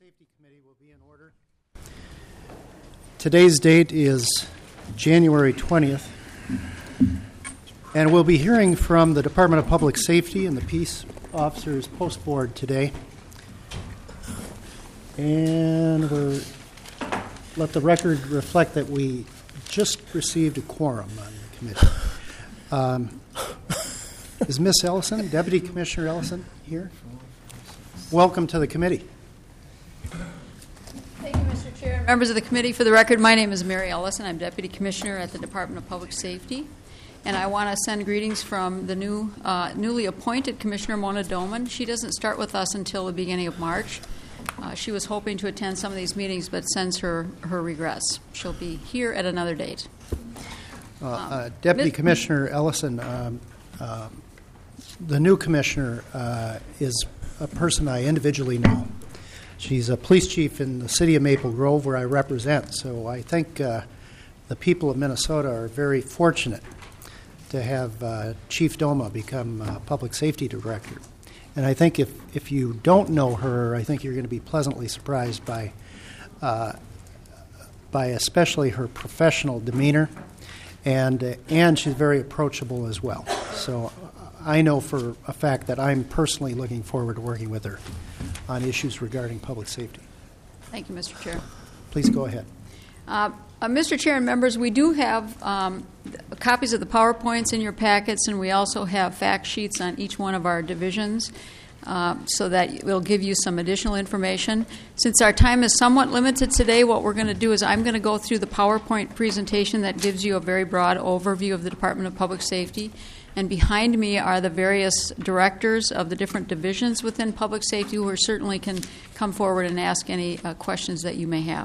Safety Committee will be in order. Today's date is January 20th, and we'll be hearing from the Department of Public Safety and the Peace Officers Post Board today. And we'll let the record reflect that we just received a quorum on the committee. Is Ms. Ellison, Deputy Commissioner Ellison, here? Welcome to the committee. Thank you, Mr. Chair. Members of the committee, for the record, my name is Mary Ellison. I'm Deputy Commissioner at the Department of Public Safety. And I want to send greetings from the newly appointed Commissioner Mona Doman. She doesn't start with us until the beginning of March. She was hoping to attend some of these meetings, but sends her regrets. She'll be here at another date. Deputy Commissioner Ellison, the new commissioner is a person I individually know. She's a police chief in the city of Maple Grove, where I represent. So I think the people of Minnesota are very fortunate to have Chief Doma become public safety director. And I think if you don't know her, I think you're going to be pleasantly surprised by especially her professional demeanor, and she's very approachable as well. So I know for a fact that I'm personally looking forward to working with her on issues regarding public safety. Thank you, Mr. Chair. Please go ahead. Mr. Chair and members, we do have copies of the PowerPoints in your packets, and we also have fact sheets on each one of our divisions so that we'll give you some additional information. Since our time is somewhat limited today, what we're going to do is I'm going to go through the PowerPoint presentation that gives you a very broad overview of the Department of Public Safety. And behind me are the various directors of the different divisions within public safety who certainly can come forward and ask any questions that you may have.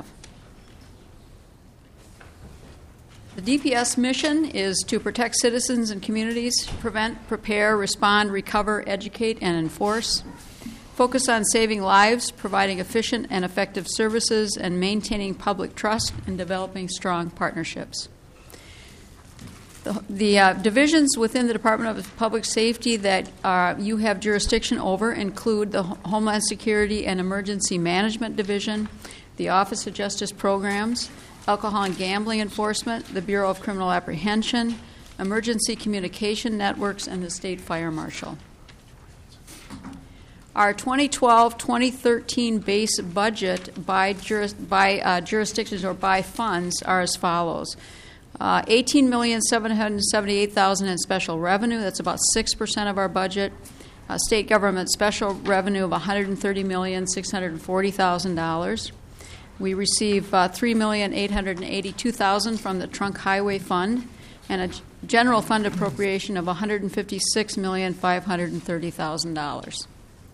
The DPS mission is to protect citizens and communities, prevent, prepare, respond, recover, educate, and enforce. Focus on saving lives, providing efficient and effective services, and maintaining public trust and developing strong partnerships. The divisions within the Department of Public Safety that you have jurisdiction over include the Homeland Security and Emergency Management Division, the Office of Justice Programs, Alcohol and Gambling Enforcement, the Bureau of Criminal Apprehension, Emergency Communication Networks, and the State Fire Marshal. Our 2012-2013 base budget by jurisdictions or by funds are as follows. $18,778,000 in special revenue. That's about 6% of our budget. State government special revenue of $130,640,000. We receive $3,882,000 from the Trunk Highway Fund, and a general fund appropriation of $156,530,000.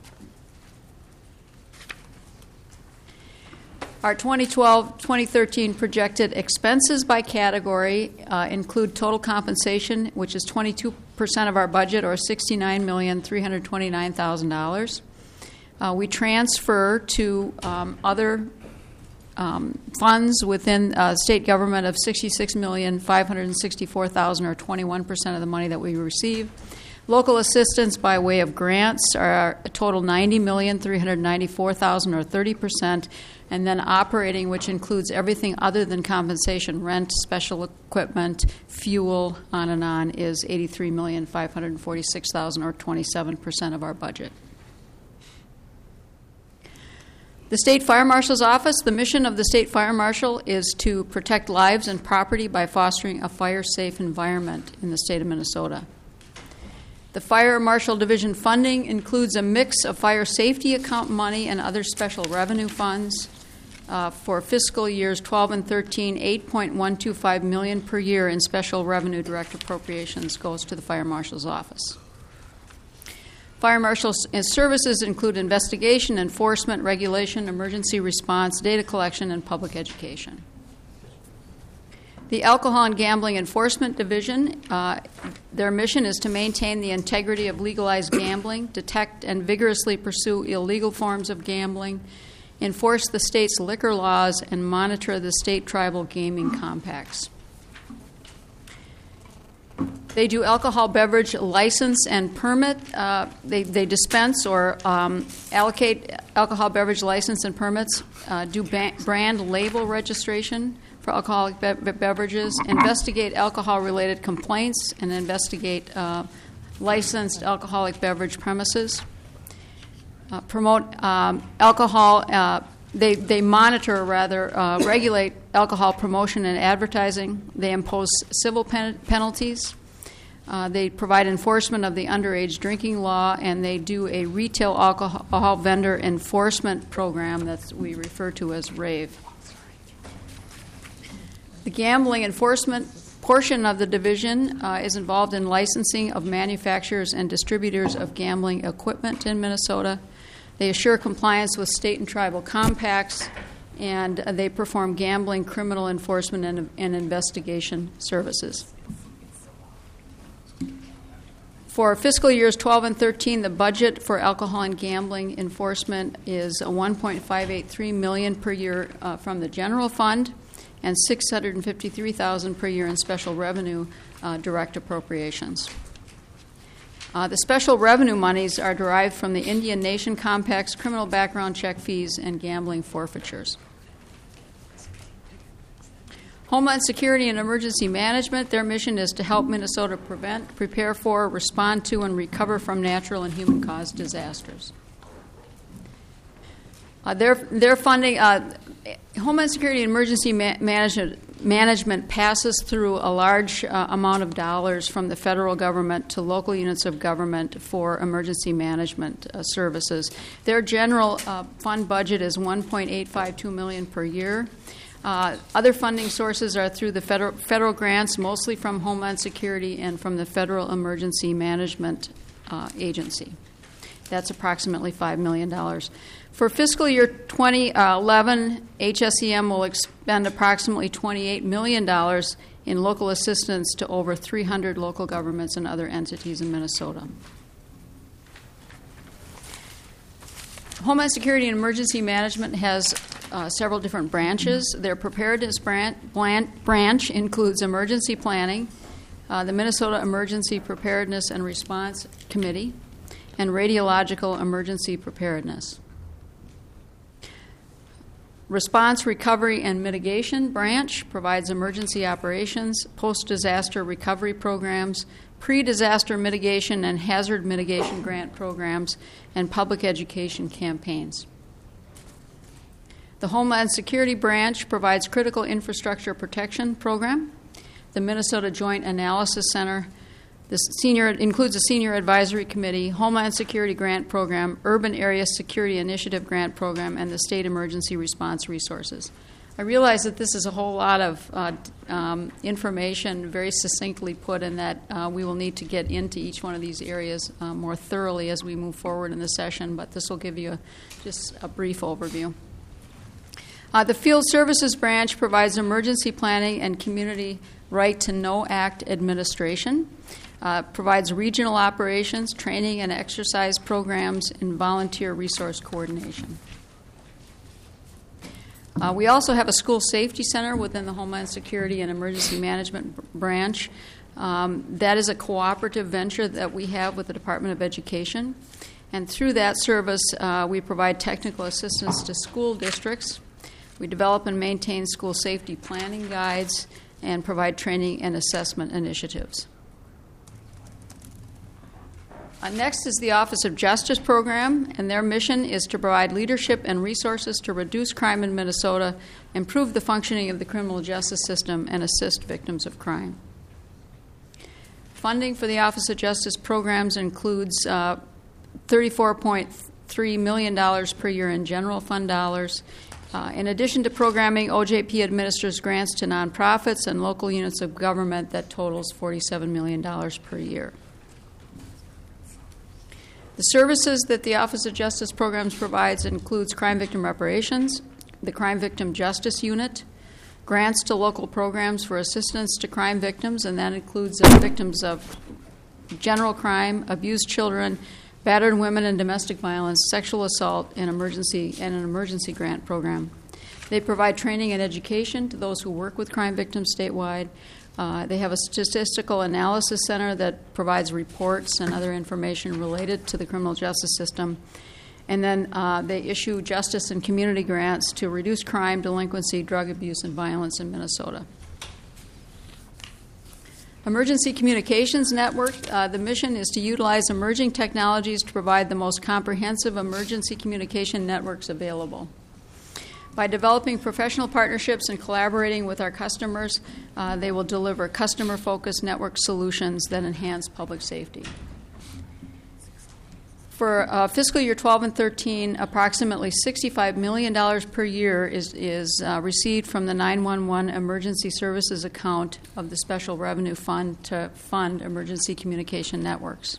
Our 2012-2013 projected expenses by category include total compensation, which is 22% of our budget, or $69,329,000. We transfer to other funds within state government of $66,564,000, or 21% of the money that we receive. Local assistance by way of grants are a total $90,394,000, or 30%, and then operating, which includes everything other than compensation, rent, special equipment, fuel, on, is $83,546,000, or 27% of our budget. The State Fire Marshal's Office, the mission of the State Fire Marshal is to protect lives and property by fostering a fire-safe environment in the state of Minnesota. The Fire Marshal Division funding includes a mix of fire safety account money and other special revenue funds. For fiscal years 12 and 13, $8.125 million per year in special revenue direct appropriations goes to the Fire Marshal's Office. Fire Marshal's services include investigation, enforcement, regulation, emergency response, data collection, and public education. The Alcohol and Gambling Enforcement Division, their mission is to maintain the integrity of legalized gambling, detect and vigorously pursue illegal forms of gambling, enforce the state's liquor laws, and monitor the state tribal gaming compacts. They do alcohol beverage license and permit. They dispense or allocate alcohol beverage license and permits, do brand label registration for alcoholic beverages, investigate alcohol-related complaints, and investigate licensed alcoholic beverage premises, promote alcohol. They monitor, regulate alcohol promotion and advertising. They impose civil penalties. They provide enforcement of the underage drinking law, and they do a retail alcohol vendor enforcement program that we refer to as RAVE. The gambling enforcement portion of the division is involved in licensing of manufacturers and distributors of gambling equipment in Minnesota. They assure compliance with state and tribal compacts, and they perform gambling, criminal enforcement, and investigation services. For fiscal years 12 and 13, the budget for alcohol and gambling enforcement is $1.583 million per year from the general fund, and $653,000 per year in special revenue direct appropriations. The special revenue monies are derived from the Indian Nation Compact's criminal background check fees and gambling forfeitures. Homeland Security and Emergency Management, their mission is to help Minnesota prevent, prepare for, respond to, and recover from natural and human-caused disasters. Their funding, Homeland Security and Emergency Management passes through a large amount of dollars from the federal government to local units of government for emergency management services. Their general fund budget is $1.852 million per year. Other funding sources are through the federal grants, mostly from Homeland Security and from the Federal Emergency Management Agency. That's approximately $5 million. For fiscal year 2011, HSEM will expend approximately $28 million in local assistance to over 300 local governments and other entities in Minnesota. Homeland Security and Emergency Management has several different branches. Their preparedness branch includes emergency planning, the Minnesota Emergency Preparedness and Response Committee, and radiological emergency preparedness. Response, Recovery, and Mitigation branch provides emergency operations, post-disaster recovery programs, pre-disaster mitigation and hazard mitigation grant programs, and public education campaigns. The Homeland Security branch provides critical infrastructure protection program. The Minnesota Joint Analysis Center includes a senior advisory committee, Homeland Security Grant Program, Urban Area Security Initiative Grant Program, and the State Emergency Response Resources. I realize that this is a whole lot of information very succinctly put, and that we will need to get into each one of these areas more thoroughly as we move forward in the session, but this will give you just a brief overview. The Field Services branch provides emergency planning and community right to know act administration. Provides regional operations, training and exercise programs, and volunteer resource coordination. We also have a school safety center within the Homeland Security and Emergency Management branch. That is a cooperative venture that we have with the Department of Education. And through that service, we provide technical assistance to school districts. We develop and maintain school safety planning guides and provide training and assessment initiatives. Next is the Office of Justice Program, and their mission is to provide leadership and resources to reduce crime in Minnesota, improve the functioning of the criminal justice system, and assist victims of crime. Funding for the Office of Justice Programs includes $34.3 million per year in general fund dollars. In addition to programming, OJP administers grants to nonprofits and local units of government that totals $47 million per year. The services that the Office of Justice Programs provides includes crime victim reparations, the Crime Victim Justice Unit, grants to local programs for assistance to crime victims, and that includes victims of general crime, abused children, battered women and domestic violence, sexual assault, and an emergency grant program. They provide training and education to those who work with crime victims statewide, They have a statistical analysis center that provides reports and other information related to the criminal justice system. And then they issue justice and community grants to reduce crime, delinquency, drug abuse, and violence in Minnesota. Emergency Communications Network. The mission is to utilize emerging technologies to provide the most comprehensive emergency communication networks available. By developing professional partnerships and collaborating with our customers, they will deliver customer-focused network solutions that enhance public safety. For fiscal year 12 and 13, approximately $65 million per year is received from the 911 Emergency Services account of the Special Revenue Fund to fund emergency communication networks.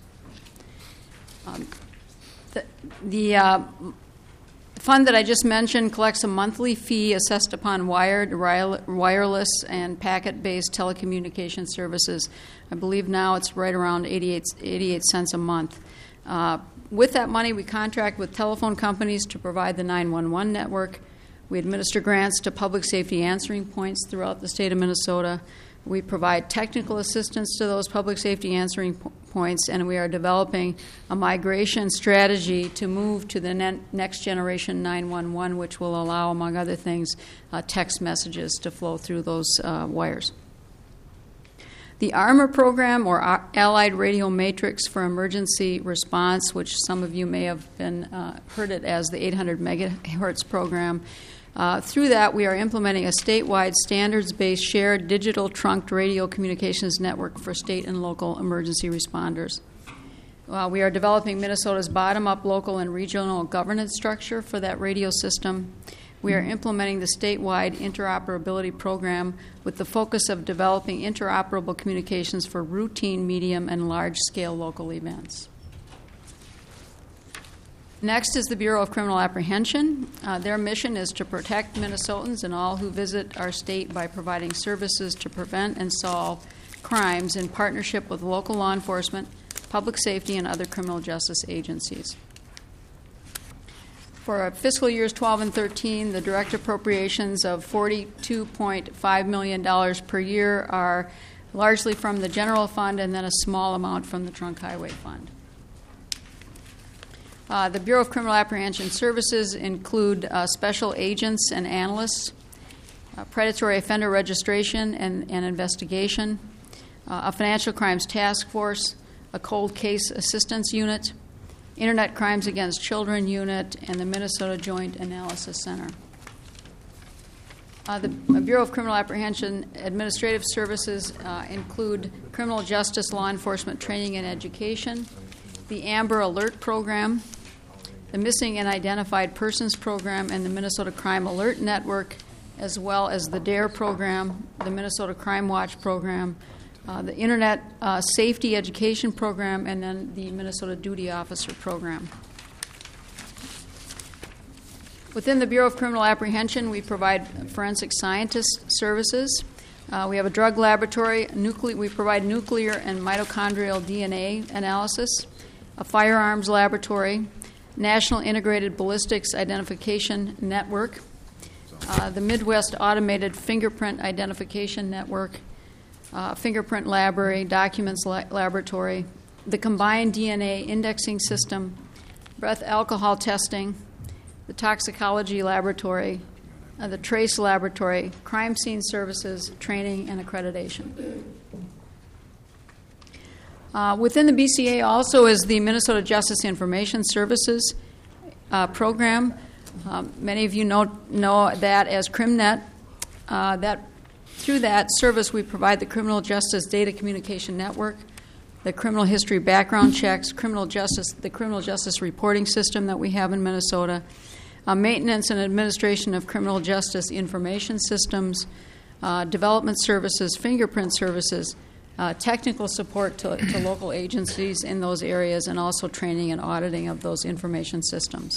The fund that I just mentioned collects a monthly fee assessed upon wired, wireless, and packet-based telecommunication services. I believe now it's right around 88 cents a month. With that money, we contract with telephone companies to provide the 911 network. We administer grants to public safety answering points throughout the state of Minnesota. We provide technical assistance to those public safety answering points, and we are developing a migration strategy to move to the next generation 911, which will allow, among other things, text messages to flow through those wires. The ARMOR program, or Allied Radio Matrix for Emergency Response, which some of you may have heard it as the 800 megahertz program. Through that, we are implementing a statewide standards-based shared digital trunked radio communications network for state and local emergency responders. We are developing Minnesota's bottom-up local and regional governance structure for that radio system. We are implementing the statewide interoperability program with the focus of developing interoperable communications for routine, medium, and large-scale local events. Next is the Bureau of Criminal Apprehension. Their mission is to protect Minnesotans and all who visit our state by providing services to prevent and solve crimes in partnership with local law enforcement, public safety, and other criminal justice agencies. For fiscal years 12 and 13, the direct appropriations of $42.5 million per year are largely from the general fund and then a small amount from the Trunk Highway Fund. The Bureau of Criminal Apprehension Services include special agents and analysts, predatory offender registration and investigation, a financial crimes task force, a cold case assistance unit, Internet Crimes Against Children Unit, and the Minnesota Joint Analysis Center. The Bureau of Criminal Apprehension Administrative Services include criminal justice law enforcement training and education, the Amber Alert Program, the Missing and Identified Persons Program, and the Minnesota Crime Alert Network, as well as the DARE Program, the Minnesota Crime Watch Program, the Internet Safety Education Program, and then the Minnesota Duty Officer Program. Within the Bureau of Criminal Apprehension, we provide forensic scientist services. We have a drug laboratory. We provide nuclear and mitochondrial DNA analysis, a firearms laboratory, National Integrated Ballistics Identification Network, the Midwest Automated Fingerprint Identification Network, Fingerprint Library, Documents Laboratory, the Combined DNA Indexing System, Breath Alcohol Testing, the Toxicology Laboratory, the Trace Laboratory, Crime Scene Services, Training, and Accreditation. Within the BCA also is the Minnesota Justice Information Services program. Many of you know that as CrimNet. Through that service, we provide the Criminal Justice Data Communication Network, the criminal history background checks, the criminal justice reporting system that we have in Minnesota, maintenance and administration of criminal justice information systems, development services, fingerprint services, technical support to local agencies in those areas, and also training and auditing of those information systems.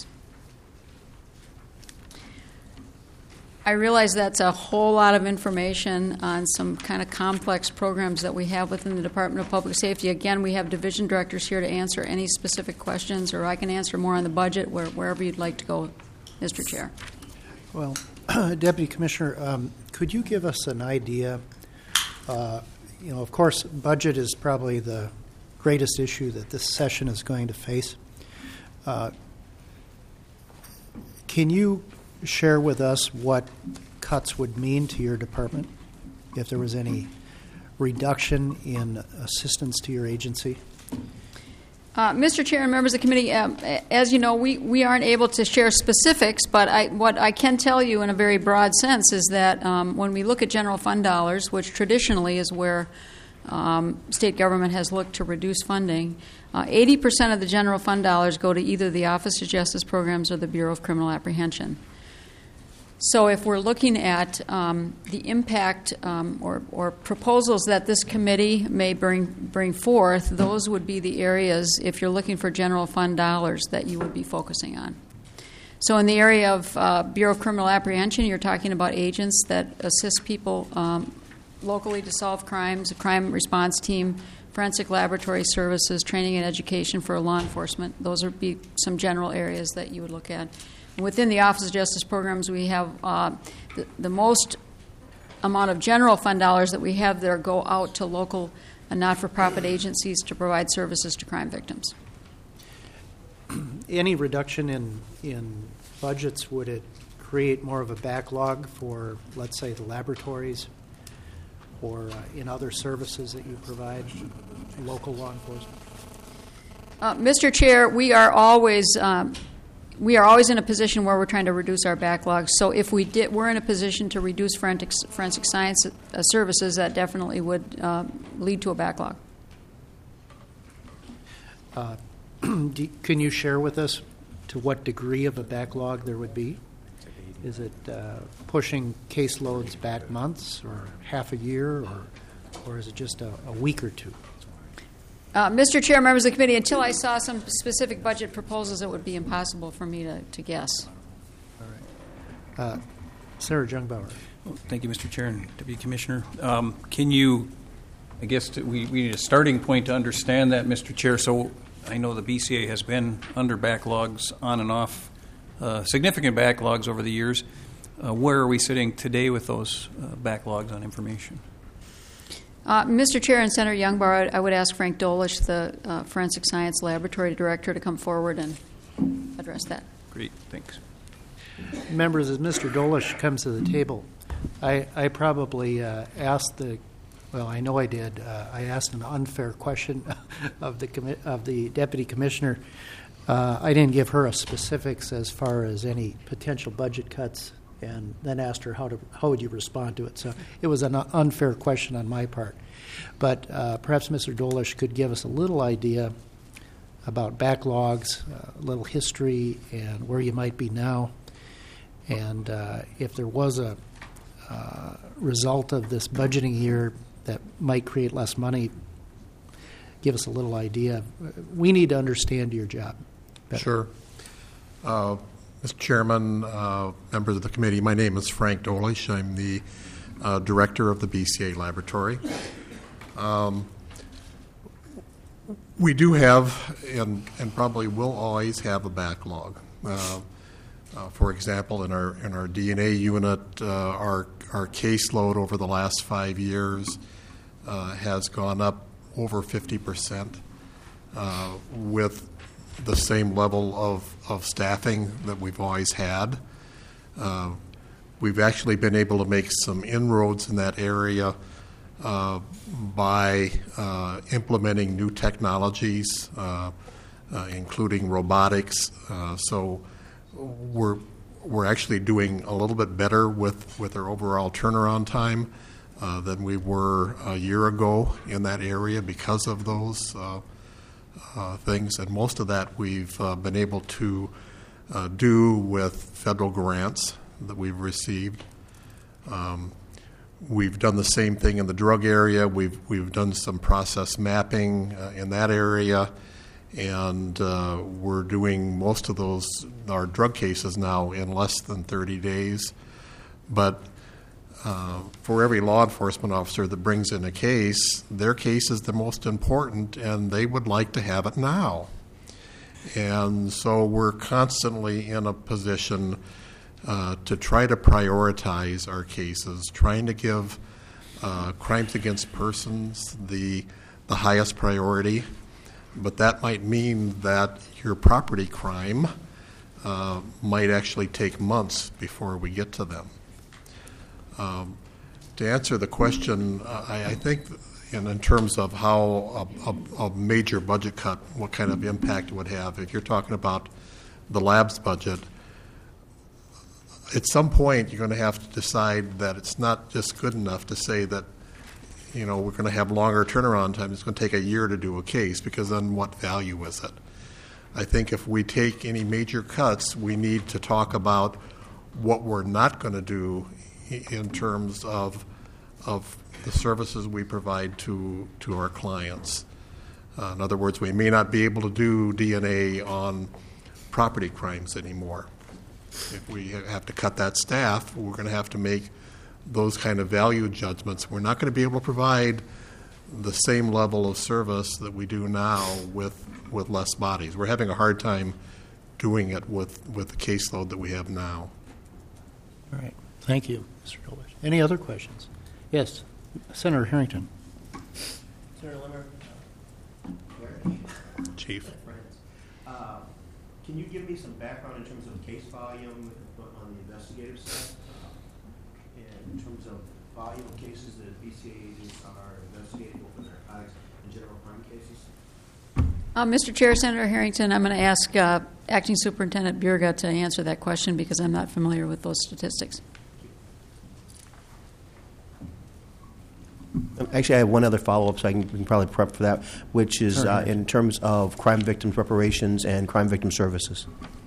I realize that's a whole lot of information on some kind of complex programs that we have within the Department of Public Safety. Again, we have division directors here to answer any specific questions, or I can answer more on the budget, wherever you'd like to go, Mr. Chair. Well, Deputy Commissioner, could you give us an idea Of course, budget is probably the greatest issue that this session is going to face. Can you share with us what cuts would mean to your department if there was any reduction in assistance to your agency? Mr. Chair and members of the committee, as you know, we aren't able to share specifics, but what I can tell you in a very broad sense is that when we look at general fund dollars, which traditionally is where state government has looked to reduce funding, 80% of the general fund dollars go to either the Office of Justice Programs or the Bureau of Criminal Apprehension. So if we're looking at the impact or proposals that this committee may bring forth, those would be the areas, if you're looking for general fund dollars, that you would be focusing on. So in the area of Bureau of Criminal Apprehension, you're talking about agents that assist people locally to solve crimes, a crime response team, forensic laboratory services, training and education for law enforcement. Those would be some general areas that you would look at. Within the Office of Justice Programs, we have the most amount of general fund dollars that we have there go out to local and not-for-profit agencies to provide services to crime victims. Any reduction in budgets, would it create more of a backlog for, let's say, the laboratories or in other services that you provide, local law enforcement? Mr. Chair, we are always in a position where we're trying to reduce our backlogs. So if we're in a position to reduce forensic science services, that definitely would lead to a backlog. Can you share with us to what degree of a backlog there would be? Is it pushing caseloads back months or half a year, or is it just a week or two? Mr. Chair, members of the committee, until I saw some specific budget proposals, it would be impossible for me to guess. All right. Sarah Jungbauer. Well, thank you, Mr. Chair and Deputy Commissioner. Can you, I guess we need a starting point to understand that, Mr. Chair. So I know the BCA has been under backlogs on and off, significant backlogs over the years. Where are we sitting today with those backlogs on information? Mr. Chair and Senator Youngbar, I would ask Frank Dolish, the Forensic Science Laboratory Director, to come forward and address that. Great, thanks. Members, as Mr. Dolish comes to the table, I probably asked I know I did. I asked an unfair question of the Deputy Commissioner. I didn't give her a specifics as far as any potential budget cuts, and then asked her how would you respond to it. So it was an unfair question on my part. But perhaps Mr. Dolish could give us a little idea about backlogs, a little history, and where you might be now. And if there was a result of this budgeting year that might create less money, give us a little idea. We need to understand your job better. Sure. Mr. Chairman, members of the committee, my name is Frank Dolish. I'm the director of the BCA Laboratory. We do have, and probably will always have, a backlog. For example, in our DNA unit, our caseload over the last 5 years has gone up over 50%, with the same level of staffing that we've always had. We've actually been able to make some inroads in that area by implementing new technologies, including robotics. So we're actually doing a little bit better with our overall turnaround time than we were a year ago in that area because of those things, and most of that we've been able to do with federal grants that we've received. We've done the same thing in the drug area. We've done some process mapping in that area, and we're doing most of our drug cases now in less than 30 days. But for every law enforcement officer that brings in a case, their case is the most important, and they would like to have it now. And so we're constantly in a position to try to prioritize our cases, trying to give crimes against persons the highest priority, but that might mean that your property crime might actually take months before we get to them. To answer the question, I think in terms of how a major budget cut, what kind of impact it would have, if you're talking about the lab's budget, at some point you're going to have to decide that it's not just good enough to say that, we're going to have longer turnaround time. It's going to take a year to do a case, because then what value is it? I think if we take any major cuts, we need to talk about what we're not going to do in terms of the services we provide to our clients. In other words, we may not be able to do DNA on property crimes anymore. If we have to cut that staff, we're going to have to make those kind of value judgments. We're not going to be able to provide the same level of service that we do now with less bodies. We're having a hard time doing it with the caseload that we have now. All right. Thank you, Mr. Dolbach. Any other questions? Yes, Senator Harrington. Senator Limmer, Chief. can you give me some background in terms of case volume on the investigative side? And in terms of volume of cases that BCA agents are investigating, both in narcotics and general crime cases? Mr. Chair, Senator Harrington, I'm going to ask Acting Superintendent Bjerga to answer that question because I'm not familiar with those statistics. Actually, I have one other follow-up, so we can probably prep for that, which is in terms of crime victims reparations and crime victim services.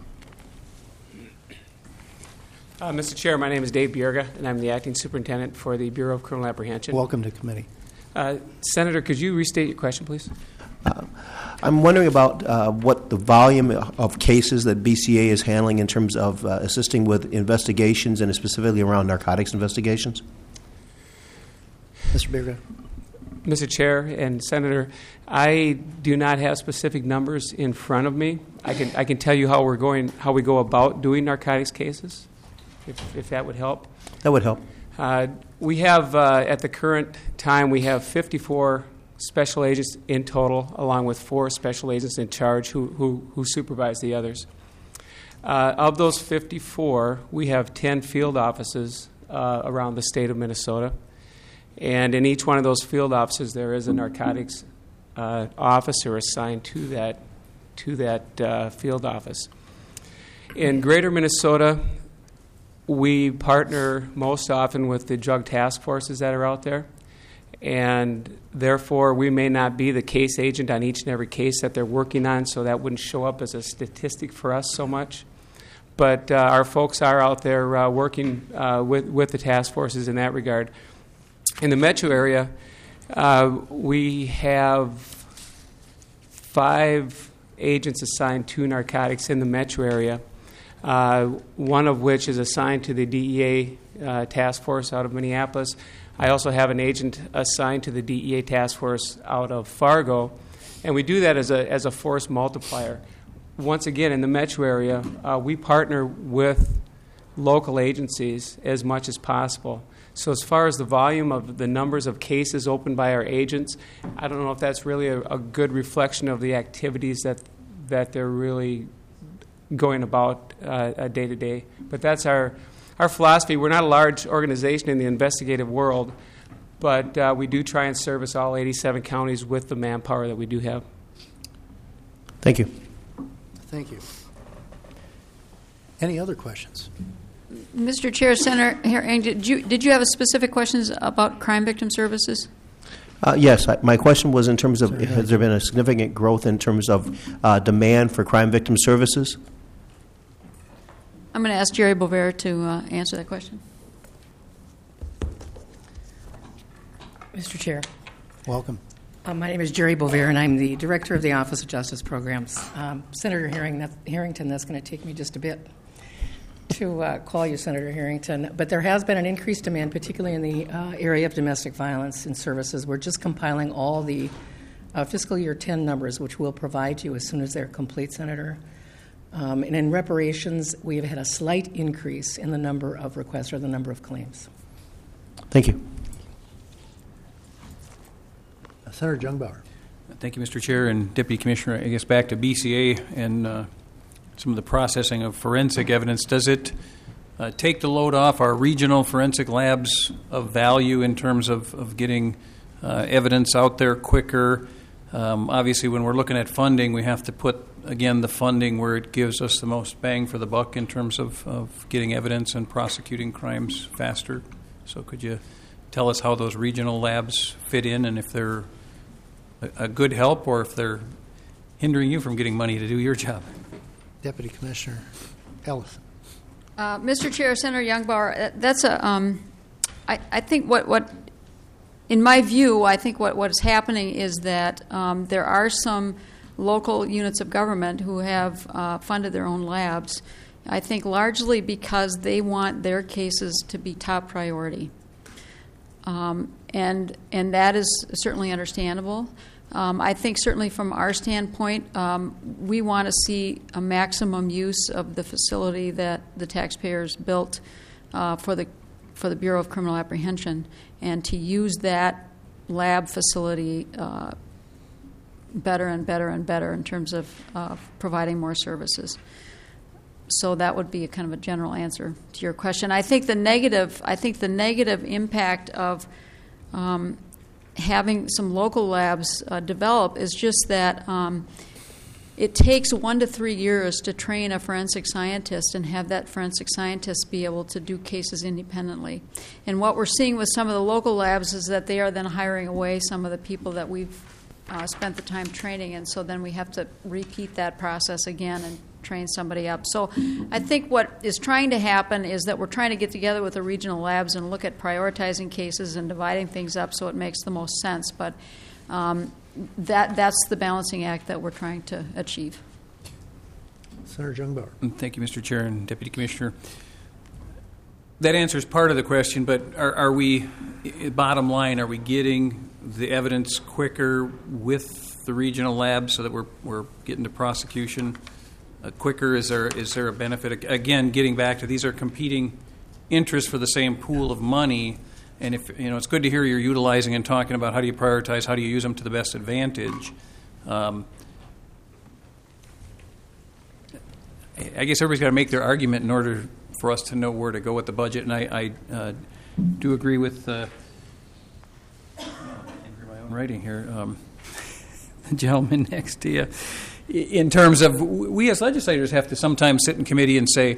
Mr. Chair, my name is Dave Bjerga, and I'm the Acting Superintendent for the Bureau of Criminal Apprehension. Welcome to committee. Senator, could you restate your question, please? I'm wondering about what the volume of cases that BCA is handling in terms of assisting with investigations and specifically around narcotics investigations. Mr. Bjerga. Mr. Chair and Senator, I do not have specific numbers in front of me. I can tell you how we go about doing narcotics cases, if that would help. That would help. We have at the current time we have 54 special agents in total, along with 4 special agents in charge who supervise the others. Of those 54, we have 10 field offices around the state of Minnesota. And in each one of those field offices, there is a narcotics officer assigned to that field office. In Greater Minnesota, we partner most often with the drug task forces that are out there, and therefore we may not be the case agent on each and every case that they're working on, so that wouldn't show up as a statistic for us so much. But our folks are out there working with the task forces in that regard. In the metro area, we have 5 agents assigned to narcotics in the metro area, one of which is assigned to the DEA task force out of Minneapolis. I also have an agent assigned to the DEA task force out of Fargo, and we do that as a force multiplier. Once again, in the metro area, we partner with local agencies as much as possible. So as far as the volume of the numbers of cases opened by our agents, I don't know if that's really a good reflection of the activities that they're really going about day to day. But that's our philosophy. We're not a large organization in the investigative world, but we do try and service all 87 counties with the manpower that we do have. Thank you. Thank you. Any other questions? Mr. Chair, Senator Harrington, did you have specific questions about crime victim services? Yes. My question was in terms of has there been a significant growth in terms of demand for crime victim services? I'm going to ask Jerry Bover to answer that question. Mr. Chair. Welcome. My name is Jerry Bover, and I'm the Director of the Office of Justice Programs. Senator Harrington, that's going to take me just a bit to call you Senator Harrington, but there has been an increased demand, particularly in the area of domestic violence and services. We're just compiling all the fiscal year 10 numbers, which we'll provide you as soon as they're complete, Senator. And in reparations, we have had a slight increase in the number of requests or the number of claims. Thank you. Senator Jungbauer. Thank you, Mr. Chair and Deputy Commissioner. I guess back to BCA and some of the processing of forensic evidence. Does it take the load off our regional forensic labs of value in terms of getting evidence out there quicker? Obviously, when we're looking at funding, we have to put, again, the funding where it gives us the most bang for the buck in terms of getting evidence and prosecuting crimes faster. So could you tell us how those regional labs fit in and if they're a good help or if they're hindering you from getting money to do your job? Deputy Commissioner Ellison. Mr. Chair, Senator Jungbauer, that's I think what in my view, I think what is happening is that there are some local units of government who have funded their own labs, I think largely because they want their cases to be top priority. And that is certainly understandable. I think certainly from our standpoint, we want to see a maximum use of the facility that the taxpayers built for the Bureau of Criminal Apprehension, and to use that lab facility better and better and better in terms of providing more services. So that would be a kind of a general answer to your question. I think the negative impact of having some local labs develop is just that it takes 1 to 3 years to train a forensic scientist and have that forensic scientist be able to do cases independently. And what we're seeing with some of the local labs is that they are then hiring away some of the people that we've spent the time training, and so then we have to repeat that process again and train somebody up. So I think what is trying to happen is that we're trying to get together with the regional labs and look at prioritizing cases and dividing things up so it makes the most sense. But that's the balancing act that we're trying to achieve. Senator Jungbauer. Thank you, Mr. Chair and Deputy Commissioner. That answers part of the question, but are we, bottom line, are we getting the evidence quicker with the regional labs so that we're getting to prosecution quicker? Is there a benefit? Again, getting back to these are competing interests for the same pool of money, and if it's good to hear you're utilizing and talking about how do you prioritize, how do you use them to the best advantage. I guess everybody's got to make their argument in order for us to know where to go with the budget, and I do agree with my own writing here, the gentleman next to you, in terms of we as legislators have to sometimes sit in committee and say,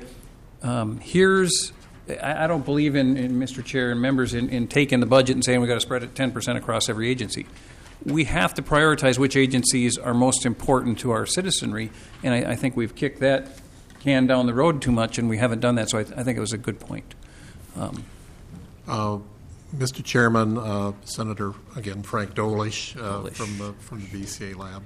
I don't believe in Mr. Chair and members in taking the budget and saying we've got to spread it 10% across every agency. We have to prioritize which agencies are most important to our citizenry, and I think we've kicked that can down the road too much, and we haven't done that, so I think it was a good point. Mr. Chairman, Senator, again, Frank Dolish, from the BCA lab.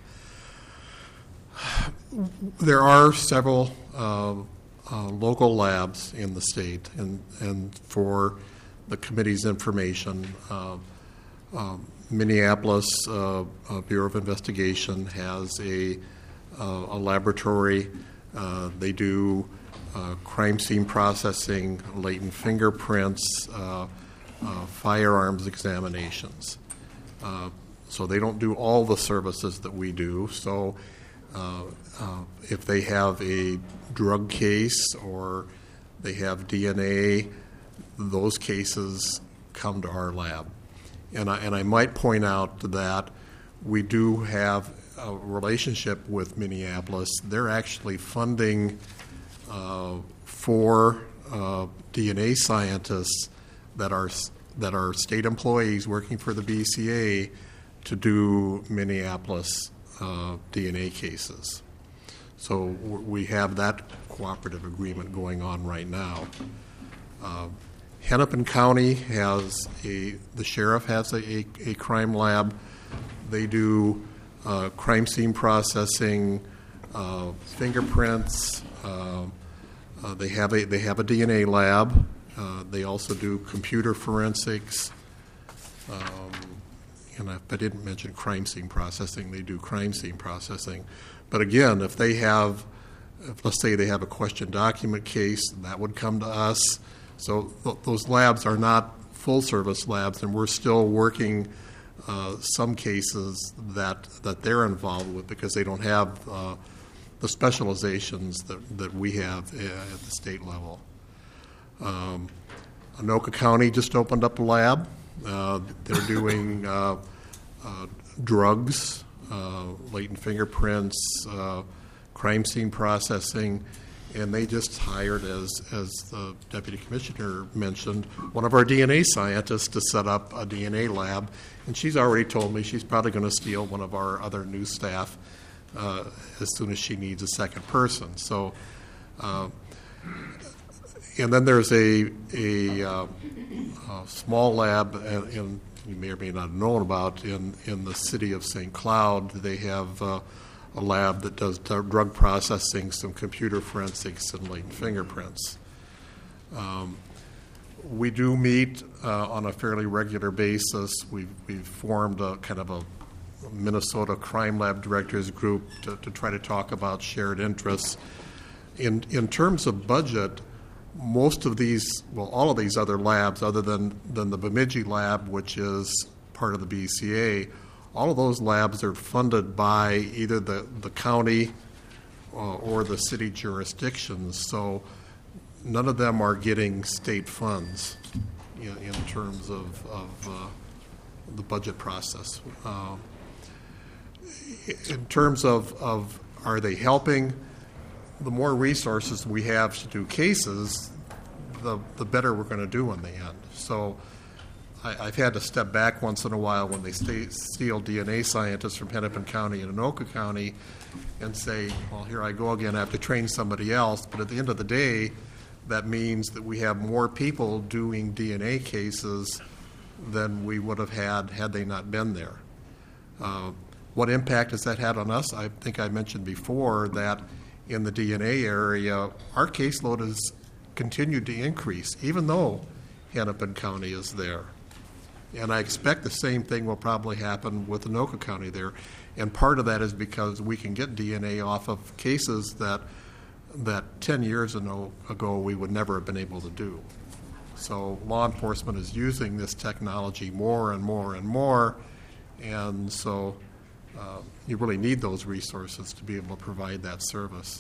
There are several local labs in the state, and for the committee's information, Minneapolis Bureau of Investigation has a laboratory. They do crime scene processing, latent fingerprints, firearms examinations. So they don't do all the services that we do. So if they have a drug case or they have DNA, those cases come to our lab. And I might point out that we do have a relationship with Minneapolis. They're actually funding 4 DNA scientists that are state employees working for the BCA to do Minneapolis DNA cases. So we have that cooperative agreement going on right now. Hennepin County has the sheriff has a crime lab. They do crime scene processing, fingerprints. They have a DNA lab. They also do computer forensics. And if I didn't mention crime scene processing, they do crime scene processing. But again, if let's say they have a question document case, that would come to us. So those labs are not full service labs, and we're still working some cases that they're involved with because they don't have the specializations that we have at the state level. Anoka County just opened up a lab. They're doing drugs, latent fingerprints, crime scene processing, and they just hired, as the Deputy Commissioner mentioned, one of our DNA scientists to set up a DNA lab, and she's already told me she's probably going to steal one of our other new staff as soon as she needs a second person. So, and then there's a small lab, and you may or may not have known about, in the city of St. Cloud. They have a lab that does drug processing, some computer forensics, and latent fingerprints. We do meet on a fairly regular basis. We've formed a kind of a Minnesota Crime Lab Directors Group to try to talk about shared interests. In terms of budget, most of these, well, all of these other labs, other than the Bemidji lab, which is part of the BCA, all of those labs are funded by either the county or the city jurisdictions. So none of them are getting state funds in terms of the budget process. In terms of are they helping? The more resources we have to do cases, the better we're going to do in the end. So I've had to step back once in a while when they steal DNA scientists from Hennepin County and Anoka County and say, well, here I go again, I have to train somebody else. But at the end of the day, that means that we have more people doing DNA cases than we would have had they not been there. What impact has that had on us? I think I mentioned before that in the DNA area, our caseload has continued to increase, even though Hennepin County is there. And I expect the same thing will probably happen with Anoka County there. And part of that is because we can get DNA off of cases that 10 years ago we would never have been able to do. So law enforcement is using this technology more and more and more, and so you really need those resources to be able to provide that service.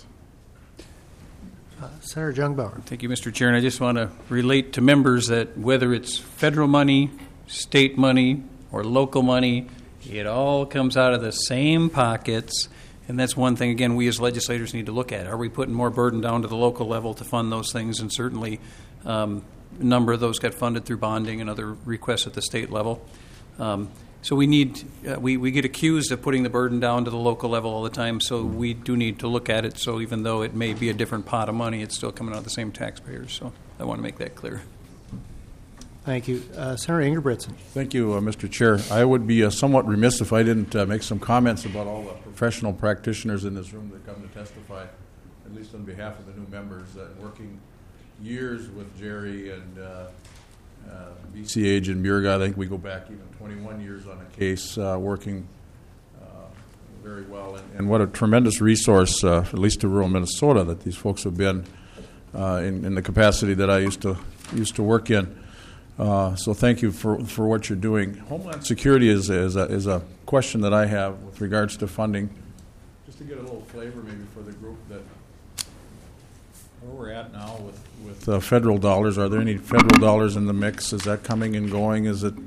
Senator Jungbauer. Thank you, Mr. Chair. And I just want to relate to members that whether it's federal money, state money, or local money, it all comes out of the same pockets. And that's one thing, again, we as legislators need to look at. Are we putting more burden down to the local level to fund those things? And certainly a number of those got funded through bonding and other requests at the state level. So we need, we get accused of putting the burden down to the local level all the time, so we do need to look at it. So even though it may be a different pot of money, it's still coming out of the same taxpayers. So I want to make that clear. Thank you. Senator Ingebrigtsen. Thank you, Mr. Chair. I would be somewhat remiss if I didn't make some comments about all the professional practitioners in this room that come to testify, at least on behalf of the new members, working years with Jerry and BCH and Burga. I think we go back even 21 years on a case, working very well. And what a tremendous resource, at least to rural Minnesota, that these folks have been in the capacity that I used to work in. So thank you for what you're doing. Homeland Security is a question that I have with regards to funding. Just to get a little flavor maybe for the group, that where we're at now with federal dollars. Are there any federal dollars in the mix? Is that coming and going? Is it?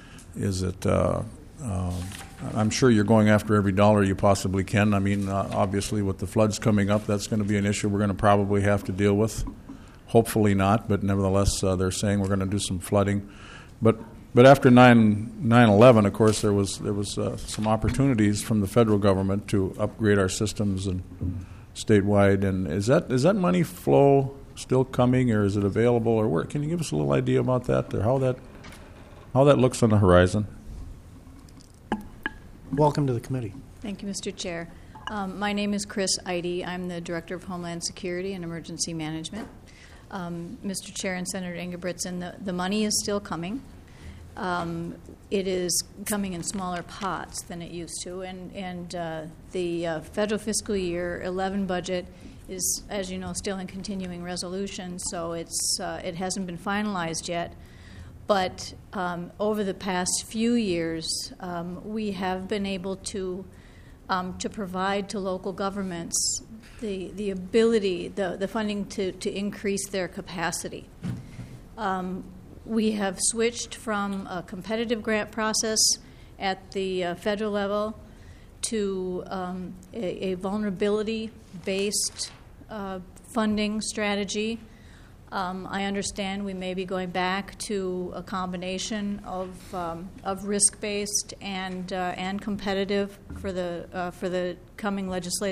I'm sure you're going after every dollar you possibly can. I mean, obviously with the floods coming up, that's going to be an issue we're going to probably have to deal with. Hopefully not, but nevertheless, they're saying we're going to do some flooding. But after 9/11, of course, there was some opportunities from the federal government to upgrade our systems and statewide. And is that money flow still coming, or is it available, or where? Can you give us a little idea about that, or how that looks on the horizon? Welcome to the committee. Thank you, Mr. Chair. My name is Chris Eide. I'm the Director of Homeland Security and Emergency Management. Mr. Chair and Senator Ingebrigtsen, the money is still coming. It is coming in smaller pots than it used to, and the federal fiscal year 11 budget is, as you know, still in continuing resolution, so it hasn't been finalized yet. But over the past few years, we have been able to provide to local governments the ability, the funding to increase their capacity. We have switched from a competitive grant process at the federal level to a vulnerability-based funding strategy. I understand we may be going back to a combination of risk-based and competitive for the coming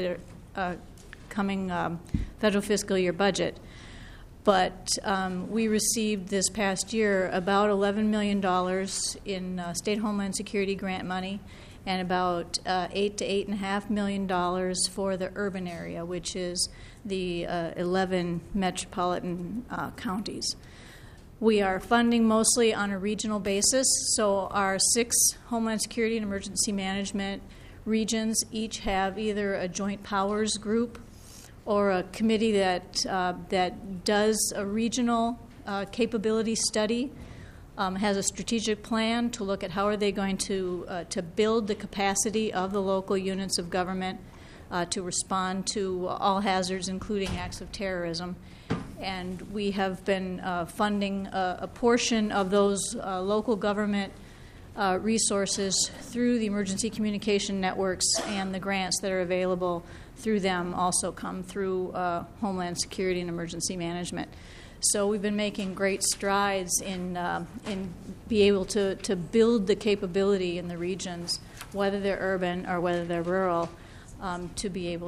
federal fiscal year budget. But we received this past year about $11 million in state Homeland Security grant money, and about $8 to $8.5 million for the urban area, which is the 11 metropolitan counties. We are funding mostly on a regional basis, so our 6 Homeland Security and Emergency Management regions each have either a joint powers group or a committee that does a regional capability study, has a strategic plan to look at how are they going to build the capacity of the local units of government to respond to all hazards, including acts of terrorism. And we have been funding a portion of those local government resources through the emergency communication networks, and the grants that are available through them also come through Homeland Security and Emergency Management. So we've been making great strides in be able to build the capability in the regions, whether they're urban or whether they're rural, to be able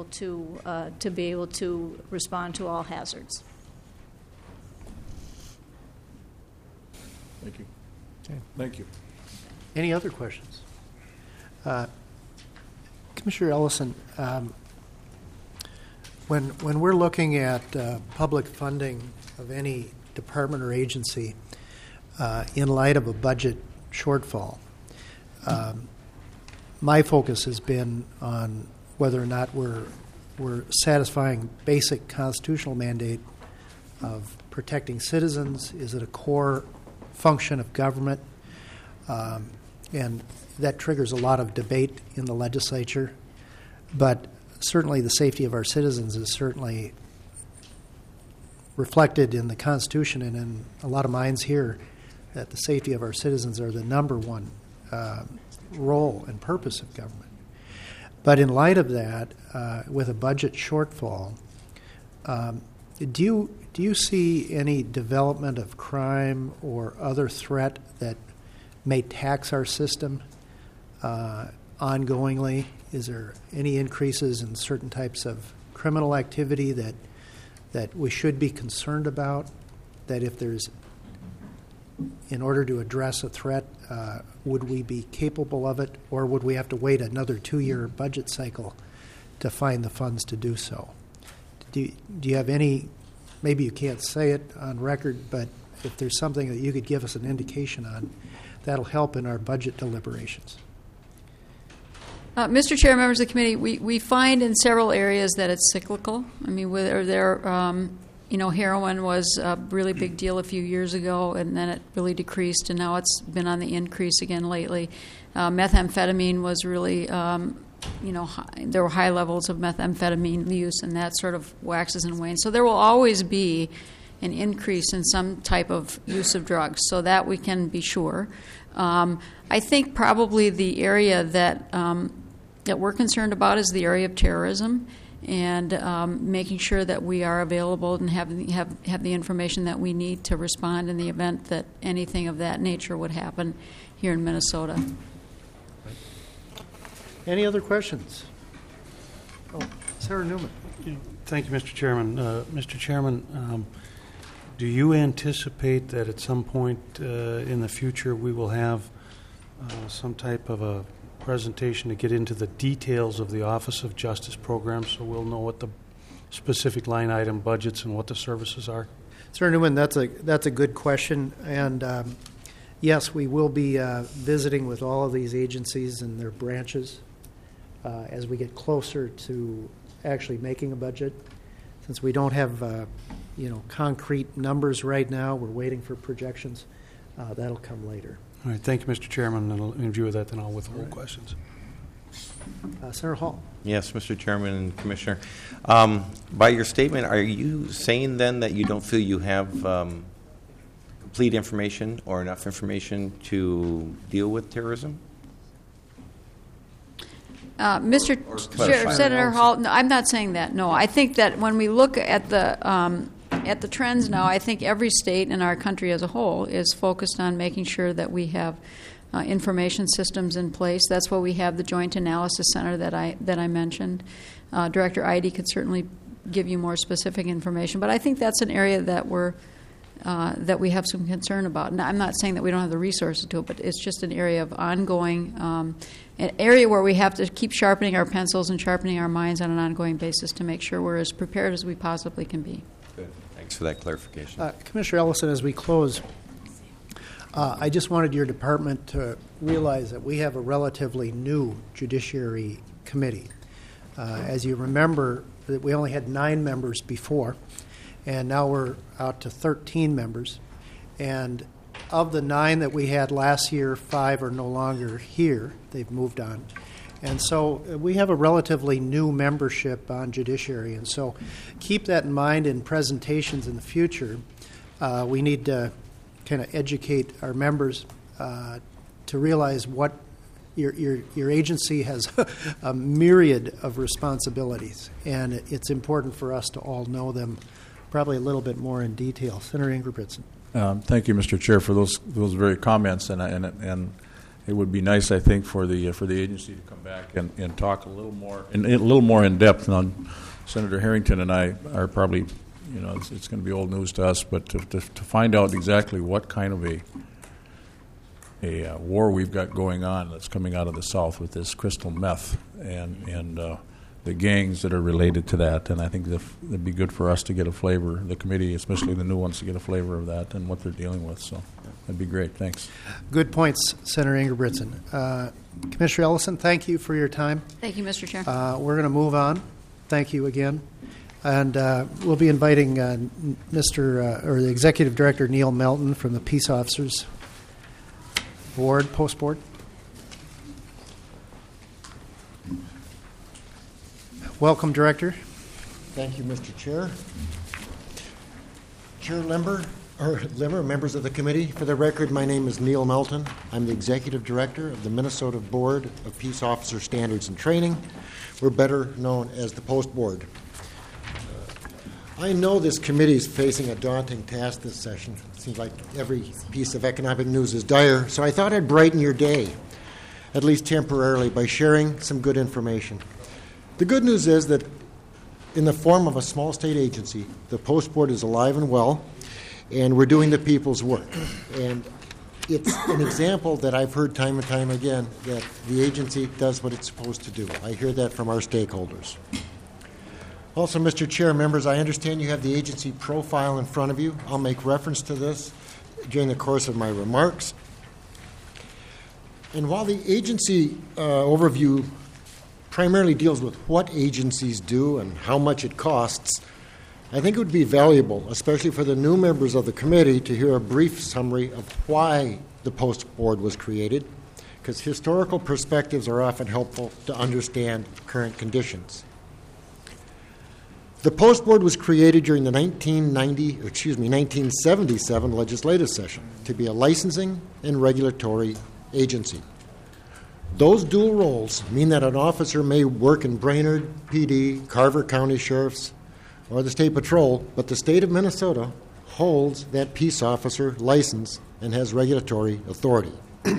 to respond to all hazards. Thank you. Okay. Thank you. Any other questions? Commissioner Ellison, when we're looking at public funding of any department or agency in light of a budget shortfall, my focus has been on whether or not we're satisfying basic constitutional mandate of protecting citizens. Is it a core function of government? And that triggers a lot of debate in the legislature. But certainly the safety of our citizens is certainly reflected in the Constitution and in a lot of minds here, that the safety of our citizens are the number one role and purpose of government. But in light of that, with a budget shortfall, do you see any development of crime or other threat that may tax our system ongoingly? Is there any increases in certain types of criminal activity that we should be concerned about? That if there's, in order to address a threat, would we be capable of it, or would we have to wait another 2-year budget cycle to find the funds to do so? Do you have any, maybe you can't say it on record, but if there's something that you could give us an indication on, that'll help in our budget deliberations. Mr. Chair, members of the committee, we find in several areas that it's cyclical. I mean, whether there, heroin was a really big deal a few years ago, and then it really decreased, and now it's been on the increase again lately. Methamphetamine was really, there were high levels of methamphetamine use, and that sort of waxes and wanes. So there will always be an increase in some type of use of drugs, so that we can be sure. I think probably the area that we're concerned about is the area of terrorism, and making sure that we are available and have the information that we need to respond in the event that anything of that nature would happen here in Minnesota. Any other questions? Sarah Newman. Thank you, Mr. Chairman. Mr. Chairman, do you anticipate that at some point in the future we will have some type of a presentation to get into the details of the Office of Justice program, so we'll know what the specific line item budgets and what the services are? Sarah Newman, that's a good question, and yes, we will be visiting with all of these agencies and their branches as we get closer to actually making a budget. Since we don't have concrete numbers right now, we're waiting for projections. that'll come later. All right, thank you, Mr. Chairman. And in view of that, then I'll withhold questions. Senator Hall. Yes, Mr. Chairman and Commissioner. By your statement, are you saying then that you don't feel you have complete information or enough information to deal with terrorism? Mr. Chair, Senator Hall, no, I'm not saying that. No, I think that when we look at the trends now, I think every state in our country as a whole is focused on making sure that we have information systems in place. That's why we have the Joint Analysis Center that I mentioned. Director Eide could certainly give you more specific information, but I think that's an area that we have some concern about. And I'm not saying that we don't have the resources to it, but it's just an area of ongoing, an area where we have to keep sharpening our pencils and sharpening our minds on an ongoing basis to make sure we're as prepared as we possibly can be. Good. Thanks for that clarification. Commissioner Ellison, as we close, I just wanted your department to realize that we have a relatively new Judiciary Committee. As you remember, that we only had 9 members before, and now we're out to 13 members. And of the 9 that we had last year, 5 are no longer here. They've moved on. And so we have a relatively new membership on Judiciary. And so keep that in mind in presentations in the future. We need to kind of educate our members to realize what your agency has a myriad of responsibilities, and it's important for us to all know them probably a little bit more in detail. Senator Ingebrigtsen. Thank you, Mr. Chair, for those very comments, and it would be nice, I think, for the agency to come back and talk a little more in depth. On Senator Harrington and I are probably, it's going to be old news to us, but to find out exactly what kind of a war we've got going on that's coming out of the South with this crystal meth and the gangs that are related to that. And I think it'd be good for us to get a flavor, the committee, especially the new ones, to get a flavor of that and what they're dealing with. So that'd be great. Thanks. Good points, Senator Ingebrigtsen. Commissioner Ellison, thank you for your time. Thank you, Mr. Chair. We're going to move on. Thank you again. And we'll be inviting the Executive Director, Neil Melton, from the Peace Officers Board, Post Board. Welcome, Director. Thank you, Mr. Chair. Chair Limber, members of the committee. For the record, my name is Neil Melton. I'm the Executive Director of the Minnesota Board of Peace Officer Standards and Training. We're better known as the Post Board. I know this committee is facing a daunting task this session. It seems like every piece of economic news is dire, so I thought I'd brighten your day, at least temporarily, by sharing some good information. The good news is that in the form of a small state agency, the Post Board is alive and well, and we're doing the people's work. And it's an example that I've heard time and time again that the agency does what it's supposed to do. I hear that from our stakeholders. Also, Mr. Chair, members, I understand you have the agency profile in front of you. I'll make reference to this during the course of my remarks. And while the agency overview primarily deals with what agencies do and how much it costs, I think it would be valuable, especially for the new members of the committee, to hear a brief summary of why the Post Board was created, because historical perspectives are often helpful to understand current conditions. The Post Board was created during the 1977 legislative session to be a licensing and regulatory agency. Those dual roles mean that an officer may work in Brainerd PD, Carver County Sheriff's, or the State Patrol, but the state of Minnesota holds that peace officer license and has regulatory authority.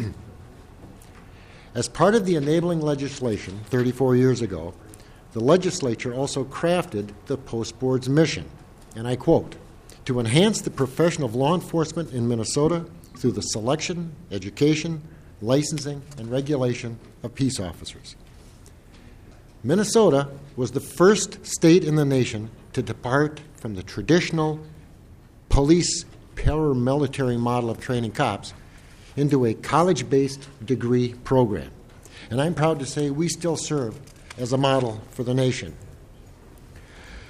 As part of the enabling legislation 34 years ago, the legislature also crafted the Post Board's mission, and I quote, "to enhance the profession of law enforcement in Minnesota through the selection, education, licensing, and regulation of peace officers." Minnesota was the first state in the nation to depart from the traditional police paramilitary model of training cops into a college-based degree program. And I'm proud to say we still serve as a model for the nation.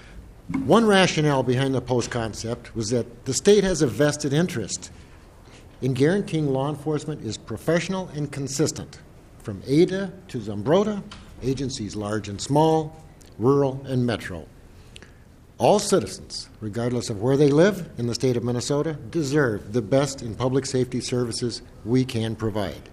One rationale behind the post concept was that the state has a vested interest in guaranteeing law enforcement is professional and consistent, from Ada to Zumbrota, agencies large and small, rural and metro. All citizens, regardless of where they live in the state of Minnesota, deserve the best in public safety services we can provide.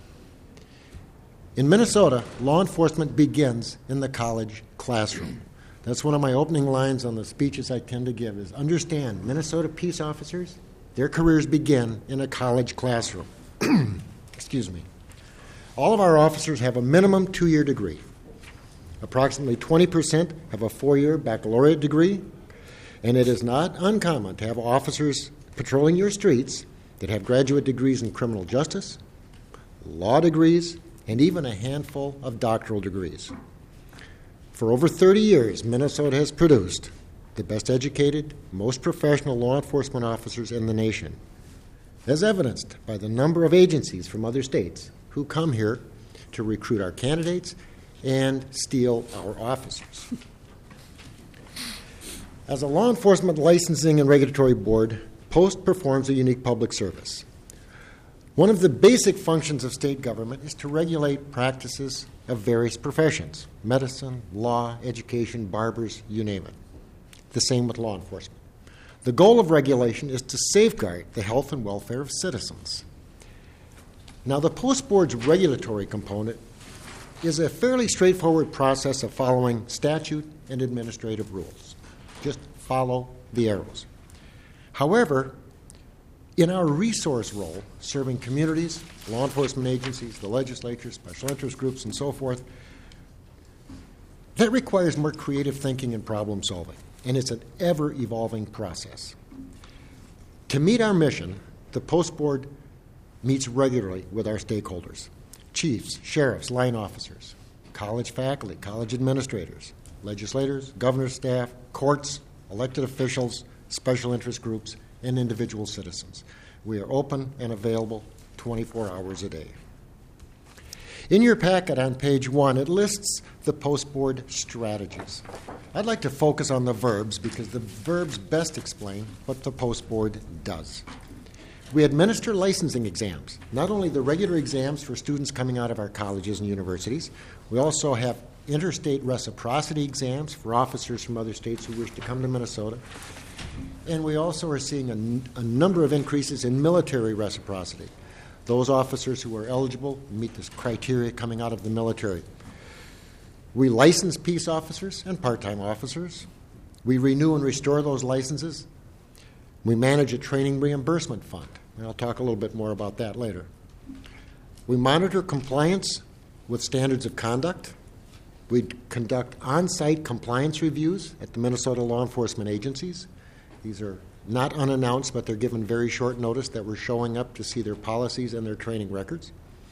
In Minnesota, law enforcement begins in the college classroom. That's one of my opening lines on the speeches I tend to give is understand, Minnesota peace officers, their careers begin in a college classroom. Excuse me. All of our officers have a minimum 2-year degree. Approximately 20% have a 4-year baccalaureate degree, and it is not uncommon to have officers patrolling your streets that have graduate degrees in criminal justice, law degrees, and even a handful of doctoral degrees. For over 30 years, Minnesota has produced the best educated, most professional law enforcement officers in the nation, as evidenced by the number of agencies from other states who come here to recruit our candidates and steal our officers. As a law enforcement licensing and regulatory board, Post performs a unique public service. One of the basic functions of state government is to regulate practices of various professions: medicine, law, education, barbers, you name it. The same with law enforcement. The goal of regulation is to safeguard the health and welfare of citizens. Now, the Post Board's regulatory component is a fairly straightforward process of following statute and administrative rules. Just follow the arrows. However, in our resource role, serving communities, law enforcement agencies, the legislature, special interest groups, and so forth, that requires more creative thinking and problem solving, and it's an ever-evolving process. To meet our mission, the Post Board meets regularly with our stakeholders: chiefs, sheriffs, line officers, college faculty, college administrators, legislators, governor's staff, courts, elected officials, special interest groups, and individual citizens. We are open and available 24 hours a day. In your packet on page 1, it lists the Post Board strategies. I'd like to focus on the verbs because the verbs best explain what the Post Board does. We administer licensing exams, not only the regular exams for students coming out of our colleges and universities. We also have interstate reciprocity exams for officers from other states who wish to come to Minnesota. And we also are seeing a number of increases in military reciprocity. Those officers who are eligible meet this criteria coming out of the military. We license peace officers and part-time officers. We renew and restore those licenses. We manage a training reimbursement fund, and I'll talk a little bit more about that later. We monitor compliance with standards of conduct. We conduct on-site compliance reviews at the Minnesota law enforcement agencies. These are not unannounced, but they're given very short notice that we're showing up to see their policies and their training records.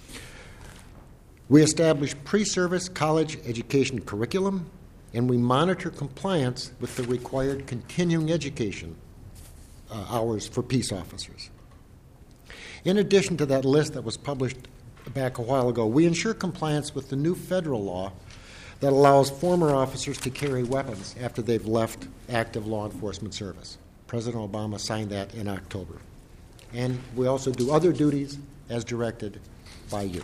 We establish pre-service college education curriculum, and we monitor compliance with the required continuing education hours for peace officers. In addition to that list that was published back a while ago, we ensure compliance with the new federal law that allows former officers to carry weapons after they've left active law enforcement service. President Obama signed that in October. And we also do other duties as directed by you.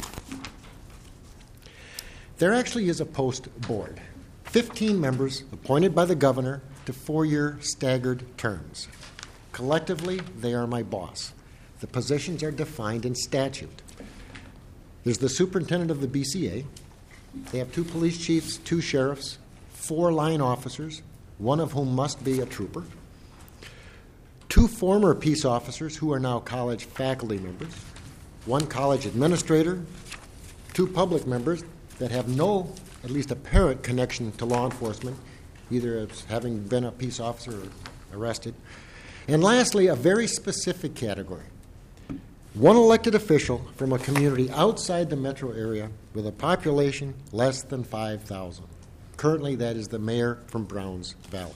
There actually is a Post Board, 15 members appointed by the governor to 4-year staggered terms. Collectively, they are my boss. The positions are defined in statute. There's the superintendent of the BCA. They have 2 police chiefs, 2 sheriffs, 4 line officers, one of whom must be a trooper, 2 former peace officers who are now college faculty members, 1 college administrator, 2 public members that have no, at least apparent, connection to law enforcement, either as having been a peace officer or arrested, and lastly, a very specific category: 1 elected official from a community outside the metro area with a population less than 5,000. Currently, that is the mayor from Browns Valley.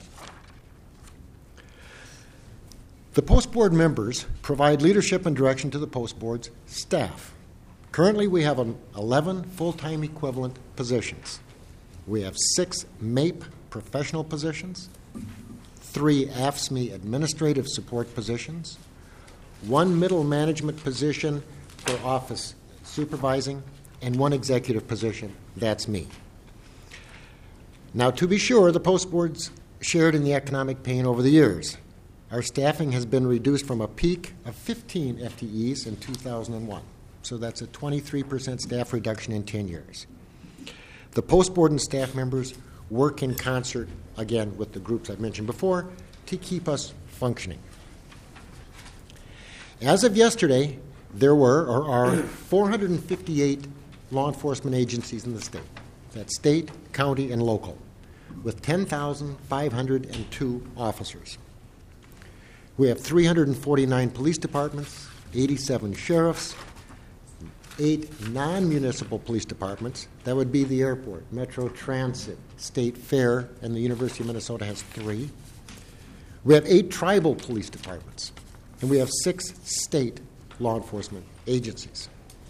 The Post Board members provide leadership and direction to the Post Board's staff. Currently, we have 11 full-time equivalent positions. We have 6 MAPE professional positions, 3 AFSCME administrative support positions, one middle management position for office supervising, and one executive position. That's me. Now, to be sure, the Post Board's shared in the economic pain over the years. Our staffing has been reduced from a peak of 15 FTEs in 2001. So that's a 23% staff reduction in 10 years. The Post Board and staff members work in concert, again, with the groups I've mentioned before, to keep us functioning. As of yesterday, there were or are 458 law enforcement agencies in the state. That's state, county, and local, with 10,502 officers. We have 349 police departments, 87 sheriffs, 8 non-municipal police departments. That would be the airport, Metro Transit, State Fair, and the University of Minnesota has 3. We have 8 tribal police departments, and we have 6 state law enforcement agencies.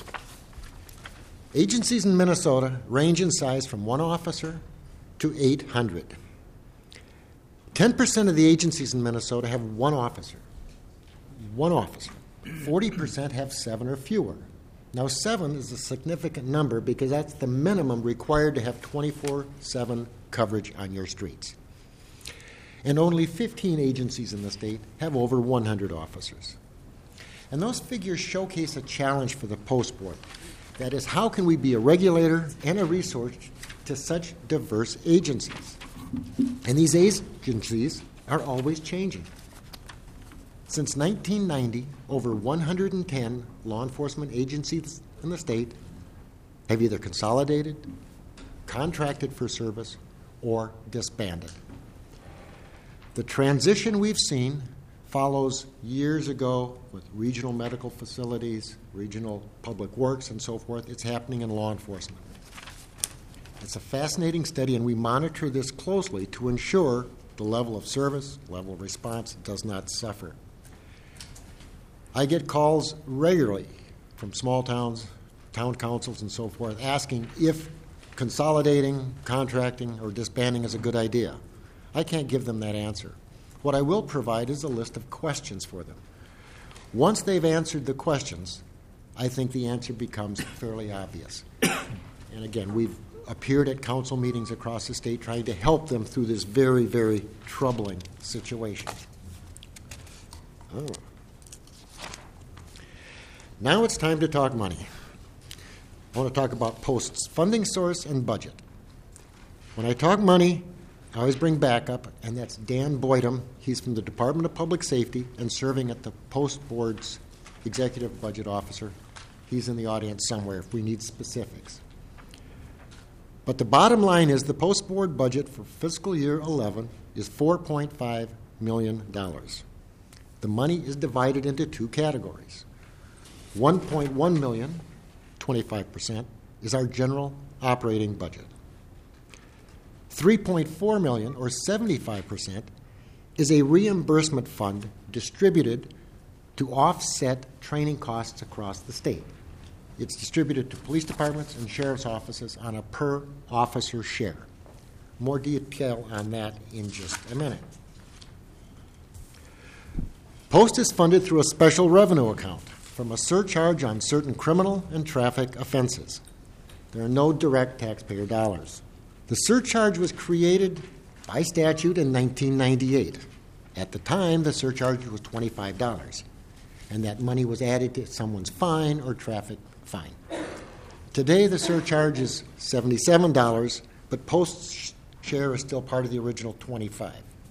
Agencies in Minnesota range in size from 1 officer to 800. 10% of the agencies in Minnesota have 1 officer. 1 officer. 40% have 7 or fewer. Now, 7 is a significant number because that's the minimum required to have 24/7 coverage on your streets. And only 15 agencies in the state have over 100 officers. And those figures showcase a challenge for the Post Board. That is, how can we be a regulator and a resource to such diverse agencies? And these agencies are always changing. Since 1990, over 110 law enforcement agencies in the state have either consolidated, contracted for service, or disbanded. The transition we've seen follows years ago with regional medical facilities, regional public works, and so forth. It's happening in law enforcement. It's a fascinating study, and we monitor this closely to ensure the level of service, level of response does not suffer. I get calls regularly from small towns, town councils, and so forth, asking if consolidating, contracting, or disbanding is a good idea. I can't give them that answer. What I will provide is a list of questions for them. Once they've answered the questions, I think the answer becomes fairly obvious. And again, we've appeared at council meetings across the state trying to help them through this very, very troubling situation. Now it's time to talk money. I want to talk about Post's funding source and budget. When I talk money, I always bring backup, and that's Dan Boydum. He's from the Department of Public Safety and serving at the Post Board's Executive Budget Officer. He's in the audience somewhere if we need specifics. But the bottom line is the Post Board budget for fiscal year 11 is $4.5 million. The money is divided into 2 categories. $1.1 million, 25%, is our general operating budget. $3.4 million, or 75%, is a reimbursement fund distributed to offset training costs across the state. It's distributed to police departments and sheriff's offices on a per-officer share. More detail on that in just a minute. Post is funded through a special revenue account from a surcharge on certain criminal and traffic offenses. There are no direct taxpayer dollars. The surcharge was created by statute in 1998. At the time, the surcharge was $25, and that money was added to someone's fine or traffic fine. Today, the surcharge is $77, but Post's share is still part of the original $25.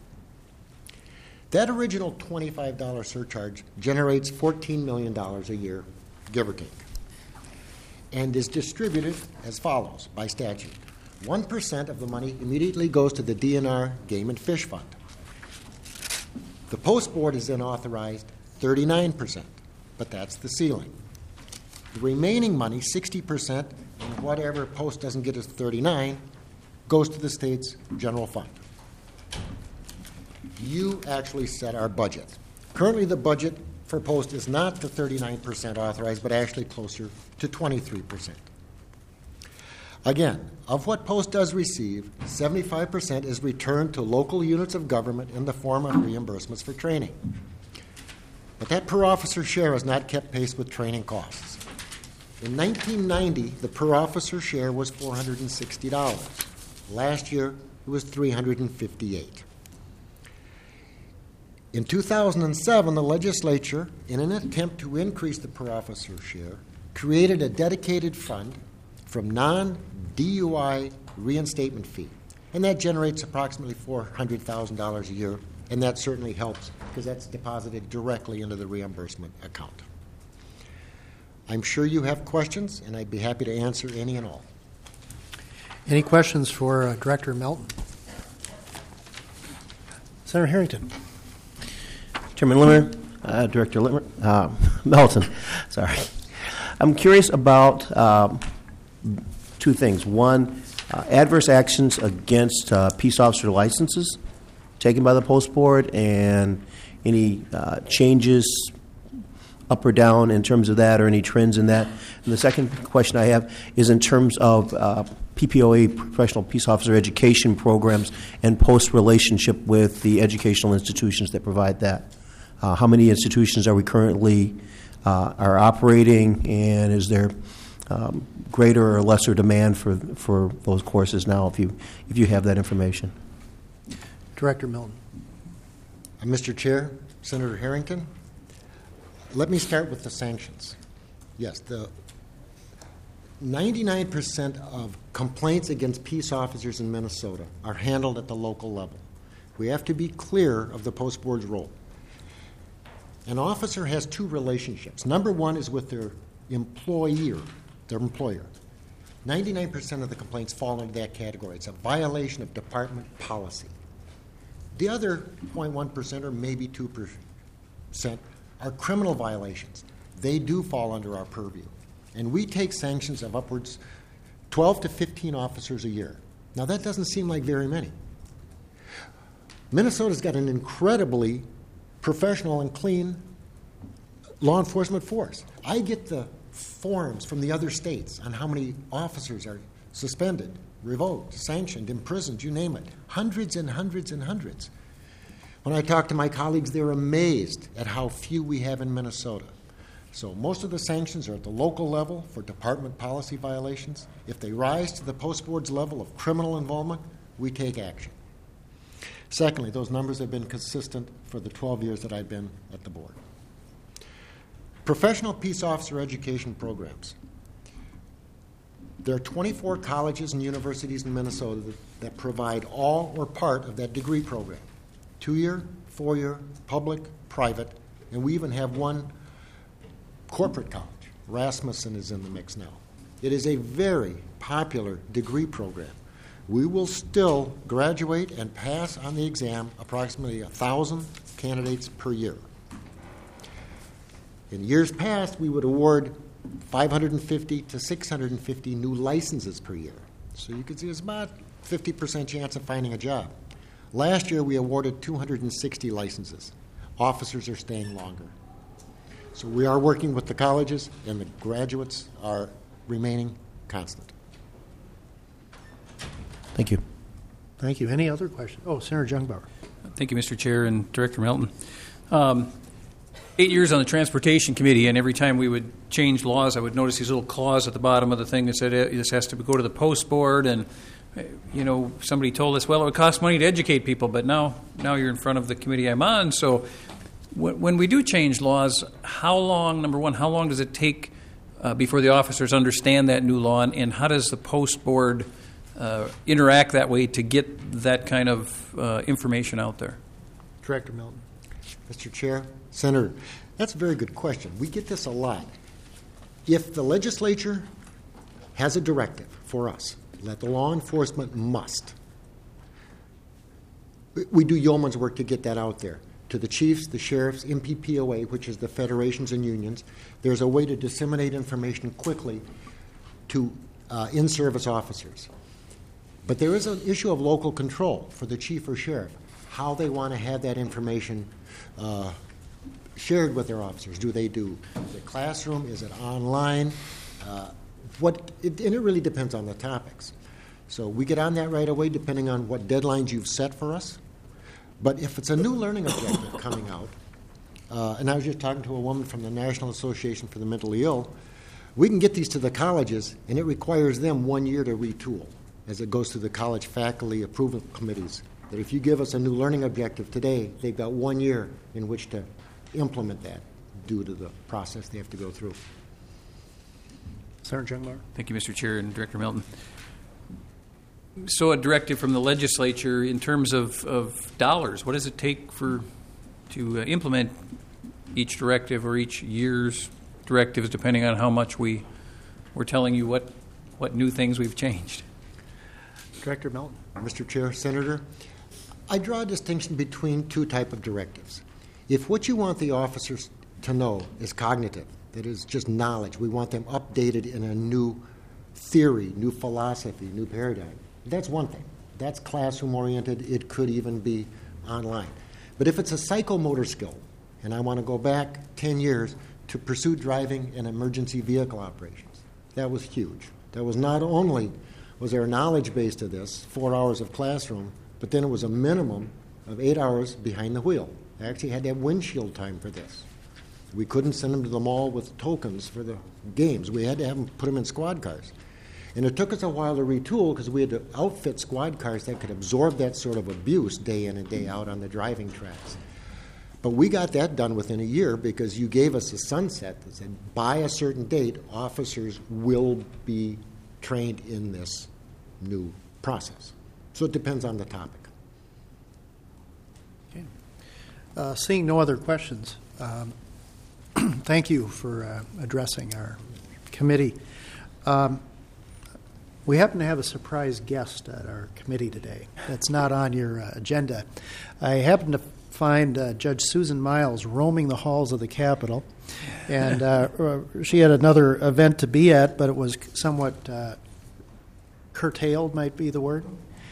That original $25 surcharge generates $14 million a year, give or take, and is distributed as follows by statute. 1% of the money immediately goes to the DNR Game and Fish Fund. The Post Board is then authorized 39%, but that's the ceiling. The remaining money, 60%, and whatever Post doesn't get as 39, goes to the state's general fund. You actually set our budget. Currently, the budget for Post is not the 39% authorized, but actually closer to 23%. Again, of what Post does receive, 75% is returned to local units of government in the form of reimbursements for training. But that per-officer share has not kept pace with training costs. In 1990, the per-officer share was $460. Last year, it was $358. In 2007, the legislature, in an attempt to increase the per-officer share, created a dedicated fund from non-DUI reinstatement fee. And that generates approximately $400,000 a year, and that certainly helps because that's deposited directly into the reimbursement account. I'm sure you have questions, and I'd be happy to answer any and all. Any questions for Director Melton? Senator Harrington. Chairman Limmer, Director Melton, sorry. I'm curious about two things. One, adverse actions against peace officer licenses taken by the Post Board, and any changes up or down in terms of that, or any trends in that. And the second question I have is in terms of PPOA, Professional Peace Officer Education Programs, and Post relationship with the educational institutions that provide that. How many institutions are we currently are operating, and is there greater or lesser demand for those courses now, if you have that information? Director Milton. Mr. Chair, Senator Harrington, let me start with the sanctions. Yes, the 99% of complaints against peace officers in Minnesota are handled at the local level. We have to be clear of the Post Board's role. An officer has two relationships. Number one is with their employer. 99% of the complaints fall into that category. It's a violation of department policy. The other 0.1% or maybe 2% are criminal violations. They do fall under our purview. And we take sanctions of upwards 12 to 15 officers a year. Now, that doesn't seem like very many. Minnesota's got an incredibly professional and clean law enforcement force. I get the forms from the other states on how many officers are suspended, revoked, sanctioned, imprisoned, you name it. Hundreds and hundreds and hundreds. When I talk to my colleagues, they're amazed at how few we have in Minnesota. So most of the sanctions are at the local level for department policy violations. If they rise to the Post Board's level of criminal involvement, we take action. Secondly, those numbers have been consistent for the 12 years that I've been at the board. Professional peace officer education programs. There are 24 colleges and universities in Minnesota that provide all or part of that degree program. 2-year, 4-year, public, private, and we even have one corporate college. Rasmussen is in the mix now. It is a very popular degree program. We will still graduate and pass on the exam approximately 1,000 candidates per year. In years past, we would award 550 to 650 new licenses per year. So you can see there's about 50% chance of finding a job. Last year, we awarded 260 licenses. Officers are staying longer. So we are working with the colleges, and the graduates are remaining constant. Thank you. Thank you. Any other questions? Oh, Senator Jungbauer. Thank you, Mr. Chair and Director Melton. 8 years on the Transportation Committee, and every time we would change laws, I would notice these little clause at the bottom of the thing that said this has to go to the Post Board, and somebody told us, well, it would cost money to educate people, but now you're in front of the committee I'm on. So when we do change laws, how long does it take before the officers understand that new law, and how does the Post Board interact that way to get that kind of information out there? Director Milton. Mr. Chair, Senator, that's a very good question. We get this a lot. If the legislature has a directive for us that the law enforcement must, we do yeoman's work to get that out there. To the chiefs, the sheriffs, MPPOA, which is the federations and unions, there's a way to disseminate information quickly to in-service officers. But there is an issue of local control for the chief or sheriff, how they want to have that information shared with their officers. Do they do the classroom? Is it online? And it really depends on the topics. So we get on that right away depending on what deadlines you've set for us. But if it's a new learning objective coming out, and I was just talking to a woman from the National Association for the Mentally Ill. We can get these to the colleges, and it requires them 1 year to retool as it goes through the college faculty approval committees. That if you give us a new learning objective today, they've got 1 year in which to implement that due to the process they have to go through. Senator Jungmeyer. Thank you, Mr. Chair and Director Milton. So a directive from the legislature in terms of dollars, what does it take to implement each directive or each year's directives, depending on how much we're telling you what new things we've changed? Director Milton. Mr. Chair, Senator, I draw a distinction between two types of directives. If what you want the officers to know is cognitive, that is just knowledge, we want them updated in a new theory, new philosophy, new paradigm, that's one thing. That's classroom-oriented. It could even be online. But if it's a psychomotor skill, and I want to go back 10 years to pursue driving and emergency vehicle operations, that was huge. That was not only was there a knowledge base to this, 4 hours of classroom, but then it was a minimum of 8 hours behind the wheel. I actually had to have windshield time for this. We couldn't send them to the mall with tokens for the games. We had to have them put them in squad cars. And it took us a while to retool because we had to outfit squad cars that could absorb that sort of abuse day in and day out on the driving tracks. But we got that done within a year because you gave us a sunset that said by a certain date, officers will be trained in this new process. So it depends on the topic. Okay. Seeing no other questions, thank you for addressing our committee. We happen to have a surprise guest at our committee today that's not on your agenda. I happen to find Judge Susan Miles roaming the halls of the Capitol, and she had another event to be at, but it was somewhat curtailed, might be the word.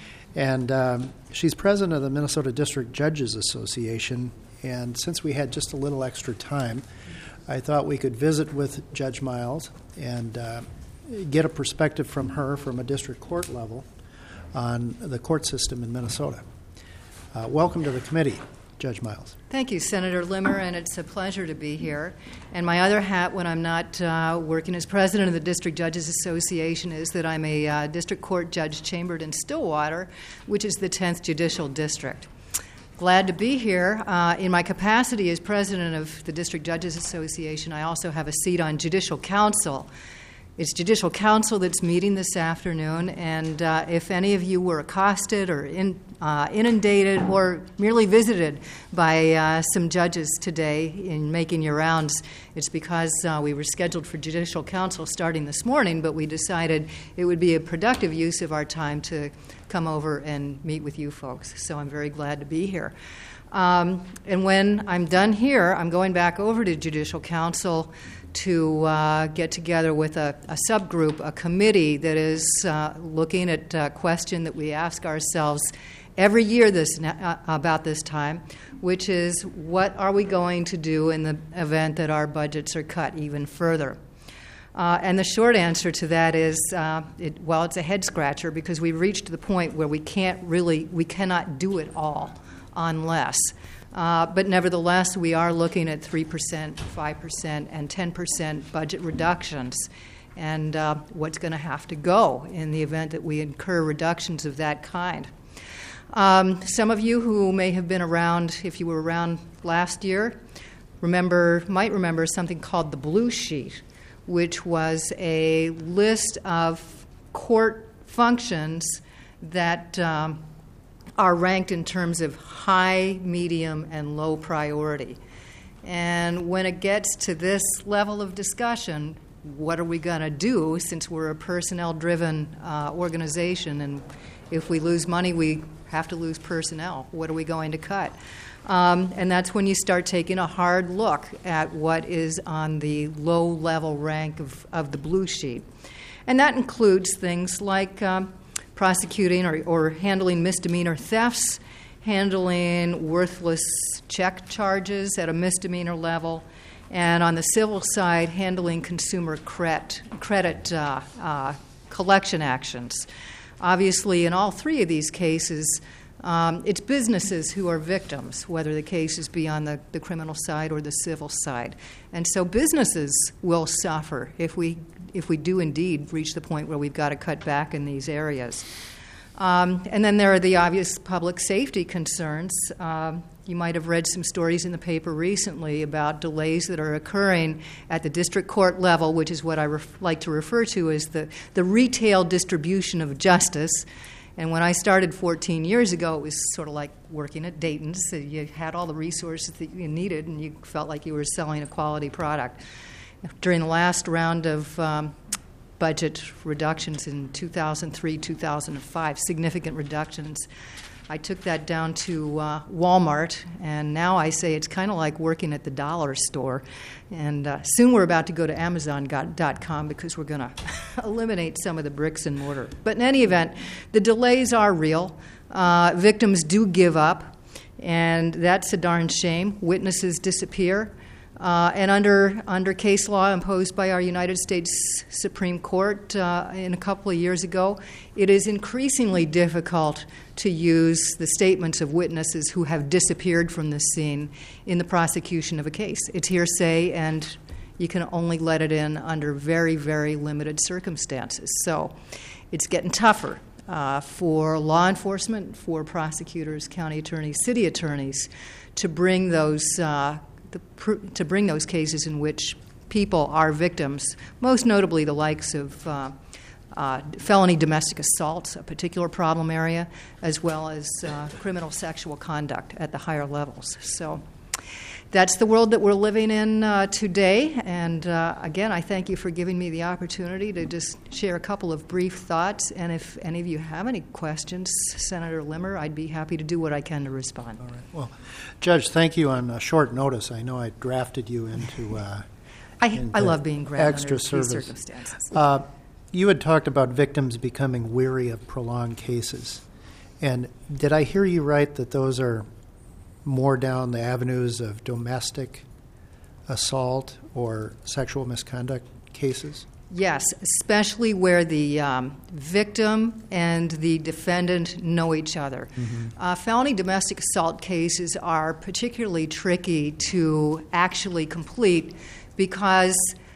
And she's president of the Minnesota District Judges Association, and since we had just a little extra time, I thought we could visit with Judge Miles and get a perspective from her from a district court level on the court system in Minnesota. Welcome to the committee, Judge Miles. Thank you, Senator Limmer, and it's a pleasure to be here. And my other hat when I'm not working as president of the District Judges Association is that I'm a district court judge chambered in Stillwater, which is the 10th Judicial District. Glad to be here. In my capacity as president of the District Judges Association, I also have a seat on Judicial Council. It's Judicial Council that's meeting this afternoon, and if any of you were accosted or inundated or merely visited by some judges today in making your rounds, it's because we were scheduled for Judicial Council starting this morning, but we decided it would be a productive use of our time to come over and meet with you folks. So I'm very glad to be here. And when I'm done here, I'm going back over to Judicial Council to get together with a subgroup, a committee that is looking at a question that we ask ourselves every year about this time, which is what are we going to do in the event that our budgets are cut even further? And the short answer to that is, it's a head scratcher because we've reached the point where we cannot do it all unless. But nevertheless, we are looking at 3%, 5%, and 10% budget reductions, and what's going to have to go in the event that we incur reductions of that kind. Some of you who may have been around, if you were around last year, might remember something called the Blue Sheet, which was a list of court functions that are ranked in terms of high, medium, and low priority. And when it gets to this level of discussion, what are we going to do since we're a personnel-driven organization, and if we lose money, we have to lose personnel. What are we going to cut? And that's when you start taking a hard look at what is on the low-level rank of the Blue Sheet. And that includes things like prosecuting or handling misdemeanor thefts, handling worthless check charges at a misdemeanor level, and on the civil side, handling consumer credit collection actions. Obviously, in all three of these cases, It's businesses who are victims, whether the cases be on the criminal side or the civil side. And so businesses will suffer if we do indeed reach the point where we've got to cut back in these areas. And then there are the obvious public safety concerns. You might have read some stories in the paper recently about delays that are occurring at the district court level, which is what I like to refer to as the retail distribution of justice. And when I started 14 years ago, it was sort of like working at Dayton's. So you had all the resources that you needed, and you felt like you were selling a quality product. During the last round of budget reductions in 2003, 2005, significant reductions, I took that down to Walmart, and now I say it's kind of like working at the dollar store. And soon we're about to go to Amazon.com because we're going to eliminate some of the bricks and mortar. But in any event, the delays are real. Victims do give up, and that's a darn shame. Witnesses disappear. And under case law imposed by our United States Supreme Court in a couple of years ago, it is increasingly difficult to use the statements of witnesses who have disappeared from the scene in the prosecution of a case. It's hearsay, and you can only let it in under very, very limited circumstances. So it's getting tougher for law enforcement, for prosecutors, county attorneys, city attorneys to bring those cases in which people are victims, most notably the likes of felony domestic assaults, a particular problem area, as well as criminal sexual conduct at the higher levels. So that's the world that we're living in today. And again, I thank you for giving me the opportunity to just share a couple of brief thoughts. And if any of you have any questions, Senator Limmer, I'd be happy to do what I can to respond. All right. Well, Judge, thank you on short notice. I know I drafted you into I love being granted extra under service. these circumstances. You had talked about victims becoming weary of prolonged cases. And did I hear you right that those are more down the avenues of domestic assault or sexual misconduct cases? Yes, especially where the victim and the defendant know each other. Mm-hmm. Felony domestic assault cases are particularly tricky to actually complete because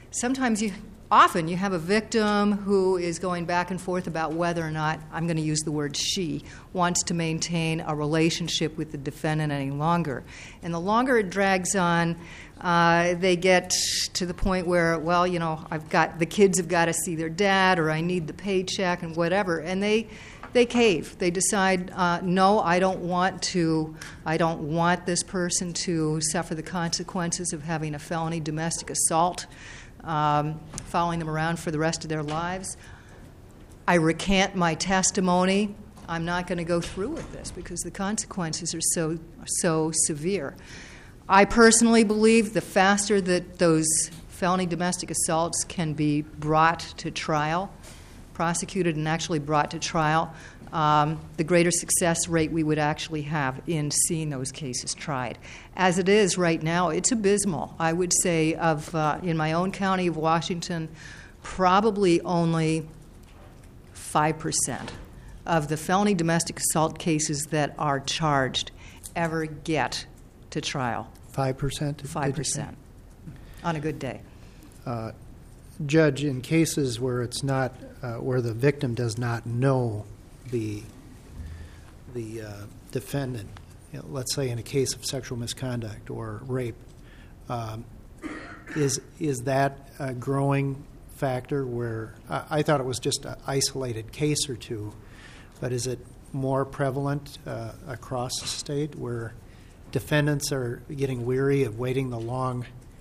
often you have a victim who is going back and forth about whether or not, I'm going to use the word she, wants to maintain a relationship with the defendant any longer. And the longer it drags on, they get to the point where, well, the kids have got to see their dad, or I need the paycheck and whatever, and they cave. They decide, no, I don't want this person to suffer the consequences of having a felony domestic assault following them around for the rest of their lives. I recant my testimony. I'm not going to go through with this because the consequences are so severe. I personally believe the faster that those felony domestic assaults can be brought to trial, prosecuted and actually brought to trial, the greater success rate we would actually have in seeing those cases tried. As it is right now, it's abysmal. I would say in my own county of Washington, probably only 5% of the felony domestic assault cases that are charged ever get to trial. 5%? 5% on a good day. Judge, in cases where it's not, where the victim does not know the defendant, let's say in a case of sexual misconduct or rape, is that a growing factor where I thought it was just an isolated case or two, but is it more prevalent across the state where defendants are getting weary of waiting the long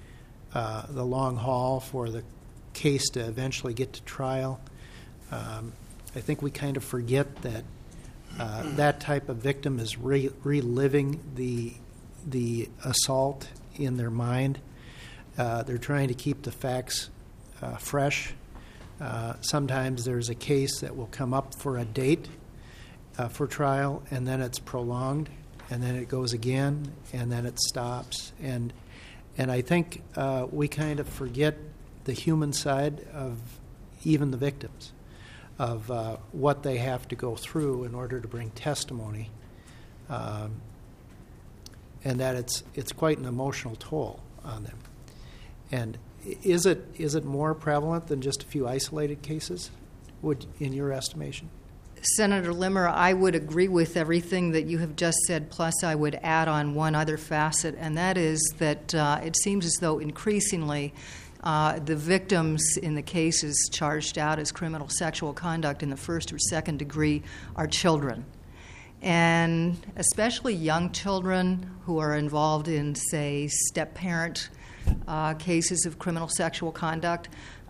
haul for the case to eventually get to trial? I think we kind of forget that that type of victim is reliving the assault in their mind. They're trying to keep the facts fresh. Sometimes there's a case that will come up for a date for trial, and then it's prolonged, and then it goes again, and then it stops. And I think we kind of forget the human side of even the victims, of what they have to go through in order to bring testimony and that it's quite an emotional toll on them. And is it more prevalent than just a few isolated cases, in your estimation? Senator Limmer, I would agree with everything that you have just said, plus I would add on one other facet, and that is that it seems as though increasingly the victims in the cases charged out as criminal sexual conduct in the first or second degree are children. And especially young children who are involved in, say, step-parent cases of criminal sexual conduct.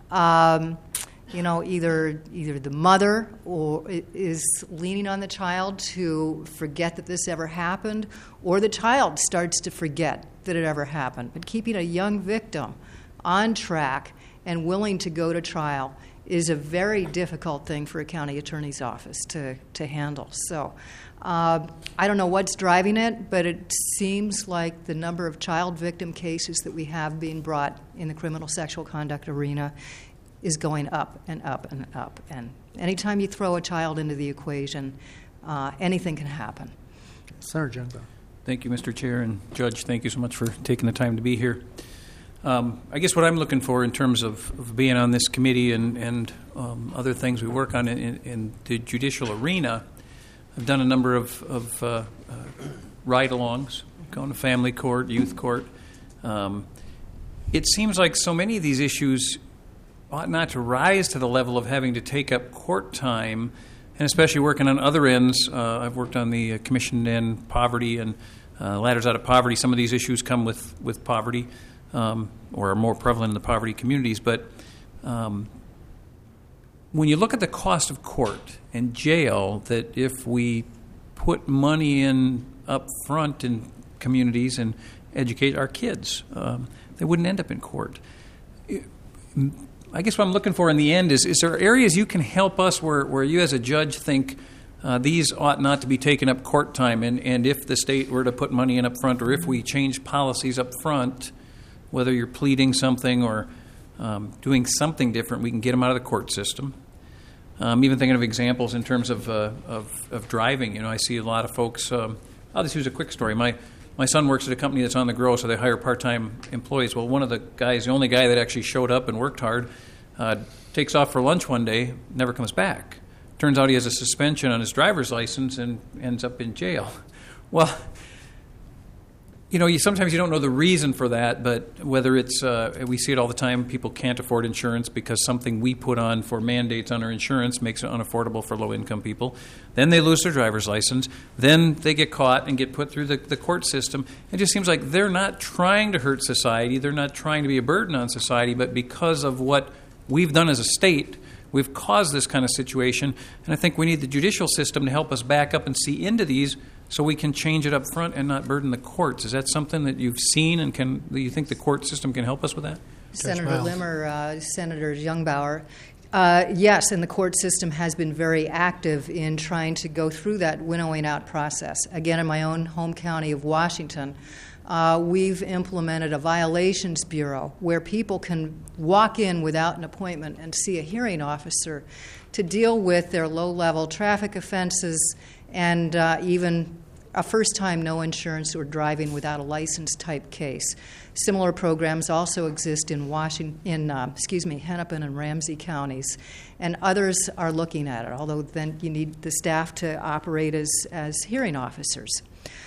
Either the mother is leaning on the child to forget that this ever happened, or the child starts to forget that it ever happened. But keeping a young victim on track and willing to go to trial is a very difficult thing for a county attorney's office to handle. So I don't know what's driving it, but it seems like the number of child victim cases that we have being brought in the criminal sexual conduct arena is going up and up and up. And anytime you throw a child into the equation, anything can happen. Senator Jungbauer. Thank you, Mr. Chair, and Judge, thank you so much for taking the time to be here. I guess what I'm looking for in terms of being on this committee and other things we work on in the judicial arena, I've done a number of ride-alongs, going to family court, youth court. It seems like so many of these issues ought not to rise to the level of having to take up court time, and especially working on other ends. I've worked on the commission end, poverty, and Ladders Out of Poverty. Some of these issues come with poverty or are more prevalent in the poverty communities. But when you look at the cost of court and jail, that if we put money in up front in communities and educate our kids, they wouldn't end up in court. I guess what I'm looking for in the end is there areas you can help us where you as a judge think these ought not to be taken up court time, and if the state were to put money in up front, or if we change policies up front, whether you're pleading something or doing something different, we can get them out of the court system. Even thinking of examples in terms of driving. I see a lot of folks. I'll just use a quick story. My son works at a company that's on the grow, so they hire part-time employees. Well, one of the guys, the only guy that actually showed up and worked hard, takes off for lunch one day, never comes back. Turns out he has a suspension on his driver's license and ends up in jail. Well, sometimes you don't know the reason for that, but whether it's, we see it all the time, people can't afford insurance because something we put on for mandates on our insurance makes it unaffordable for low-income people. Then they lose their driver's license. Then they get caught and get put through the court system. It just seems like they're not trying to hurt society. They're not trying to be a burden on society, but because of what we've done as a state, we've caused this kind of situation. And I think we need the judicial system to help us back up and see into these so we can change it up front and not burden the courts. Is that something that you've seen and do you think the court system can help us with that? Senator Limmer, Senator Jungbauer, yes, and the court system has been very active in trying to go through that winnowing out process. Again, in my own home county of Washington, we've implemented a violations bureau where people can walk in without an appointment and see a hearing officer to deal with their low-level traffic offenses and even a first-time no insurance or driving without a license type case. Similar programs also exist in Hennepin and Ramsey counties, and others are looking at it, although then you need the staff to operate as hearing officers.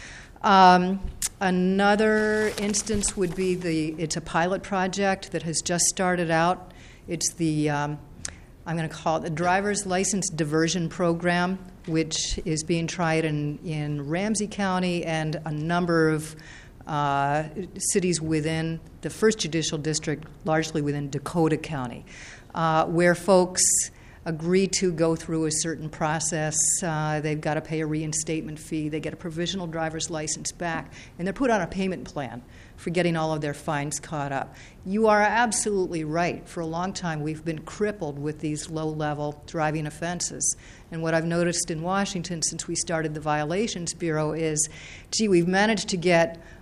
Another instance would be it's a pilot project that has just started out. It's the I'm going to call it the Driver's License Diversion Program, which is being tried in Ramsey County and a number of cities within the 1st Judicial District, largely within Dakota County, where folks agree to go through a certain process. They've got to pay a reinstatement fee. They get a provisional driver's license back, and they're put on a payment plan for getting all of their fines caught up. You are absolutely right. For a long time, we've been crippled with these low-level driving offenses. And what I've noticed in Washington since we started the Violations Bureau is, we've managed to get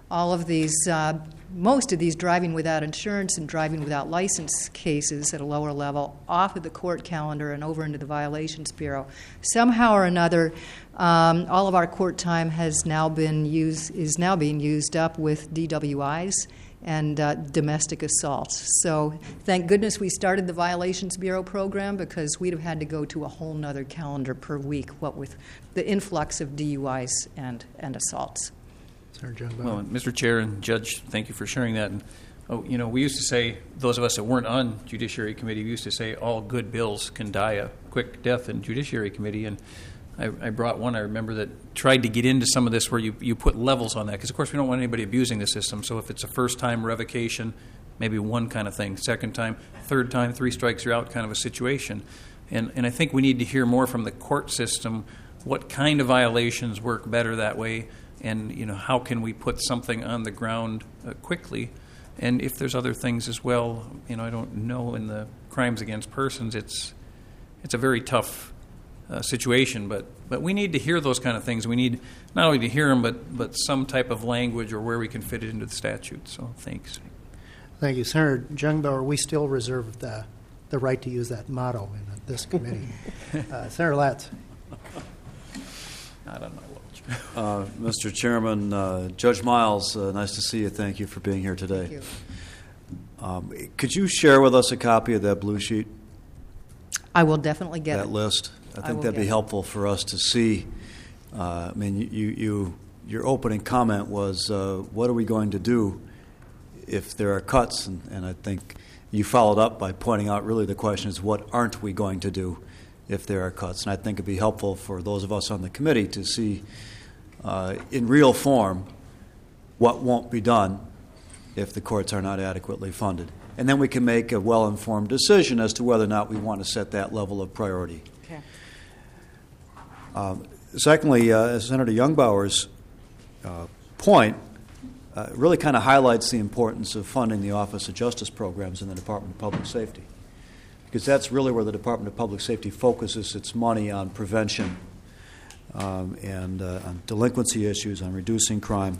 all of these, most of these driving without insurance and driving without license cases at a lower level off of the court calendar and over into the Violations Bureau. Somehow or another, all of our court time is now being used up with DWIs and domestic assaults. So thank goodness we started the Violations Bureau program, because we'd have had to go to a whole nother calendar per week, what with the influx of DUIs and assaults. Senator Jungbower. Well, Mr. Chair and Judge, thank you for sharing that. And, we used to say, those of us that weren't on Judiciary Committee, we used to say all good bills can die a quick death in Judiciary Committee. And I brought one, I remember, that tried to get into some of this where you put levels on that, because, of course, we don't want anybody abusing the system. So if it's a first-time revocation, maybe one kind of thing. Second time, third time, 3 strikes, you're out kind of a situation. And I think we need to hear more from the court system what kind of violations work better that way, and, how can we put something on the ground quickly. And if there's other things as well, I don't know, in the crimes against persons, it's a very tough situation, but we need to hear those kind of things. We need not only to hear them, but some type of language or where we can fit it into the statute. So thanks. Thank you. Senator Jungbower, we still reserve the right to use that motto in this committee. Senator Latz. Not on my watch. Mr. Chairman, Judge Miles, nice to see you. Thank you for being here today. Thank you. Could you share with us a copy of that blue sheet? I will definitely get that it. list. I think will that'd get be it. helpful for us to see. Your opening comment was, what are we going to do if there are cuts? And I think you followed up by pointing out really the question is, what aren't we going to do if there are cuts? And I think it'd be helpful for those of us on the committee to see in real form what won't be done if the courts are not adequately funded. And then we can make a well-informed decision as to whether or not we want to set that level of priority. Okay. Secondly, Senator Jungbower's point really kind of highlights the importance of funding the Office of Justice programs in the Department of Public Safety, because that's really where the Department of Public Safety focuses its money on prevention and on delinquency issues, on reducing crime.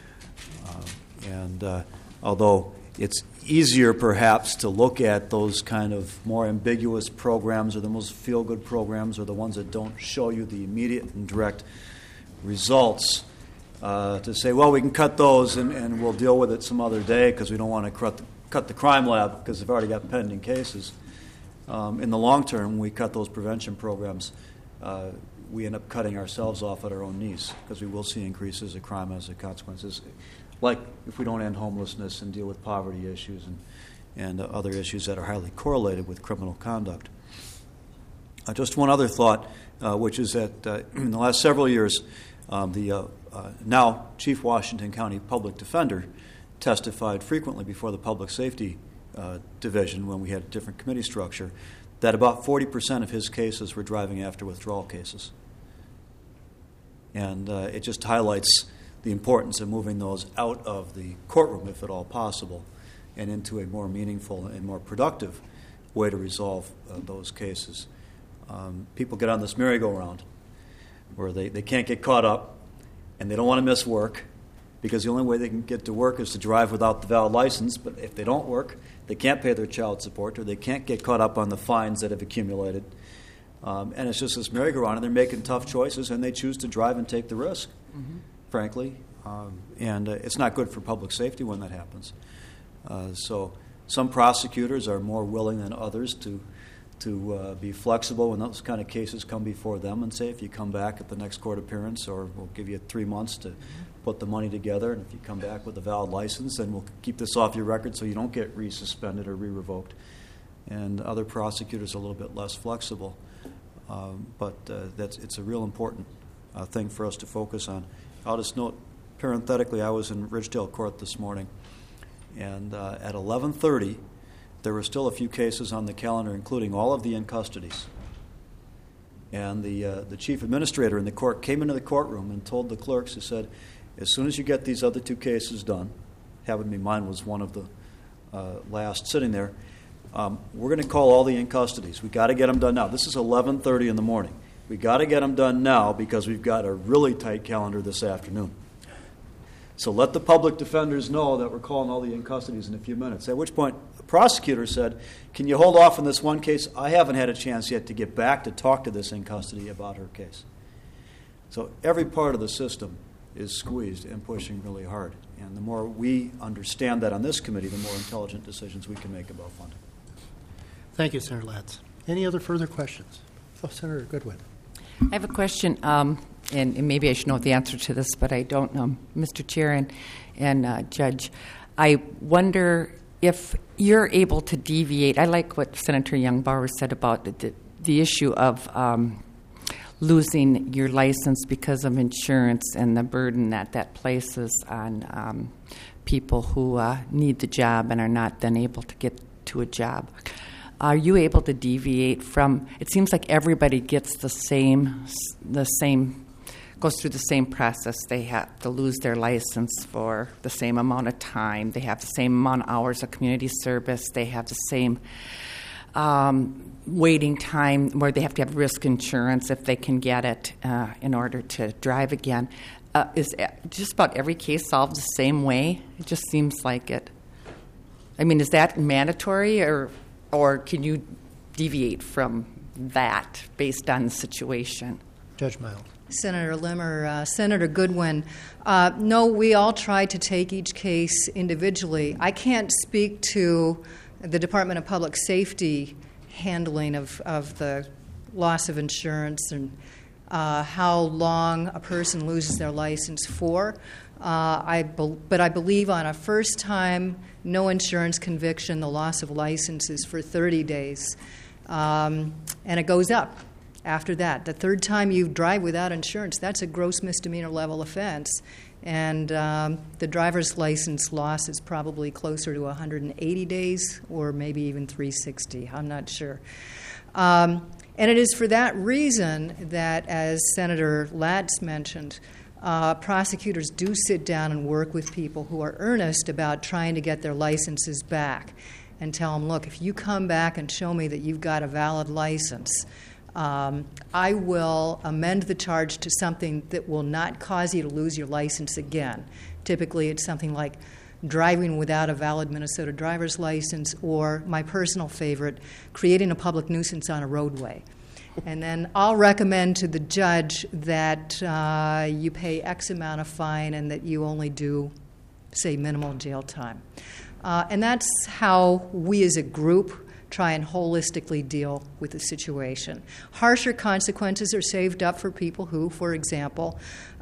Although it's easier perhaps to look at those kind of more ambiguous programs, or the most feel-good programs, or the ones that don't show you the immediate and direct results, to say, well, we can cut those and we'll deal with it some other day because we don't want to cut the crime lab because they've already got pending cases. In the long term, when we cut those prevention programs, we end up cutting ourselves off at our own knees, because we will see increases of crime as a consequences, like if we don't end homelessness and deal with poverty issues and other issues that are highly correlated with criminal conduct. Just one other thought, which is that in the last several years, the now Chief Washington County Public Defender testified frequently before the Public Safety Division, when we had a different committee structure, that about 40% of his cases were driving after withdrawal cases. And it just highlights the importance of moving those out of the courtroom, if at all possible, and into a more meaningful and more productive way to resolve those cases. People get on this merry-go-round where they can't get caught up, and they don't want to miss work, because the only way they can get to work is to drive without the valid license. But if they don't work, they can't pay their child support, or they can't get caught up on the fines that have accumulated. And it's just this merry-go-round, and they're making tough choices, and they choose to drive and take the risk, frankly. And it's not good for public safety when that happens. So some prosecutors are more willing than others to be flexible when those kind of cases come before them, and say, if you come back at the next court appearance, or we'll give you 3 months to put the money together, and if you come back with a valid license, then we'll keep this off your record so you don't get re-suspended or re-revoked. And other prosecutors are a little bit less flexible. But it's a real important thing for us to focus on. I'll just note, parenthetically, I was in Ridgedale Court this morning, and at 11:30, there were still a few cases on the calendar, including all of the in-custodies. And the chief administrator in the court came into the courtroom and told the clerks, he said, as soon as you get these other 2 cases done, happened to be mine was one of the last sitting there, we're going to call all the in-custodies. We've got to get them done now. This is 11:30 in the morning. We've got to get them done now because we've got a really tight calendar this afternoon. So let the public defenders know that we're calling all the in-custodies in a few minutes. At which point, the prosecutor said, can you hold off on this one case? I haven't had a chance yet to get back to talk to this in-custody about her case. So every part of the system is squeezed and pushing really hard. And the more we understand that on this committee, the more intelligent decisions we can make about funding. Thank you, Senator Latz. Any other further questions? Oh, Senator Goodwin. I have a question, and maybe I should know the answer to this, but I don't know. Mr. Chair and Judge, I wonder if you're able to deviate. I like what Senator Youngbauer said about the issue of losing your license because of insurance and the burden that places on people who need the job and are not then able to get to a job. Are you able to deviate from? It seems like everybody gets the same, goes through the same process. They have to lose their license for the same amount of time. They have the same amount of hours of community service. They have the same waiting time where they have to have risk insurance if they can get it in order to drive again. Is just about every case solved the same way? It just seems like it. I mean, is that mandatory, or can you deviate from that based on the situation? Judge Miles. Senator Limmer, Senator Goodwin, no, we all try to take each case individually. I can't speak to the Department of Public Safety handling of the loss of insurance and how long a person loses their license for. But I believe on a first-time, no insurance conviction, the loss of license is for 30 days. And it goes up after that. The third time you drive without insurance, that's a gross misdemeanor level offense. And the driver's license loss is probably closer to 180 days or maybe even 360. I'm not sure. And it is for that reason that, as Senator Latz mentioned, prosecutors do sit down and work with people who are earnest about trying to get their licenses back and tell them, look, if you come back and show me that you've got a valid license, I will amend the charge to something that will not cause you to lose your license again. Typically, it's something like driving without a valid Minnesota driver's license, or my personal favorite, creating a public nuisance on a roadway. And then I'll recommend to the judge that you pay X amount of fine and that you only do, say, minimal jail time. And that's how we as a group try and holistically deal with the situation. Harsher consequences are saved up for people who, for example,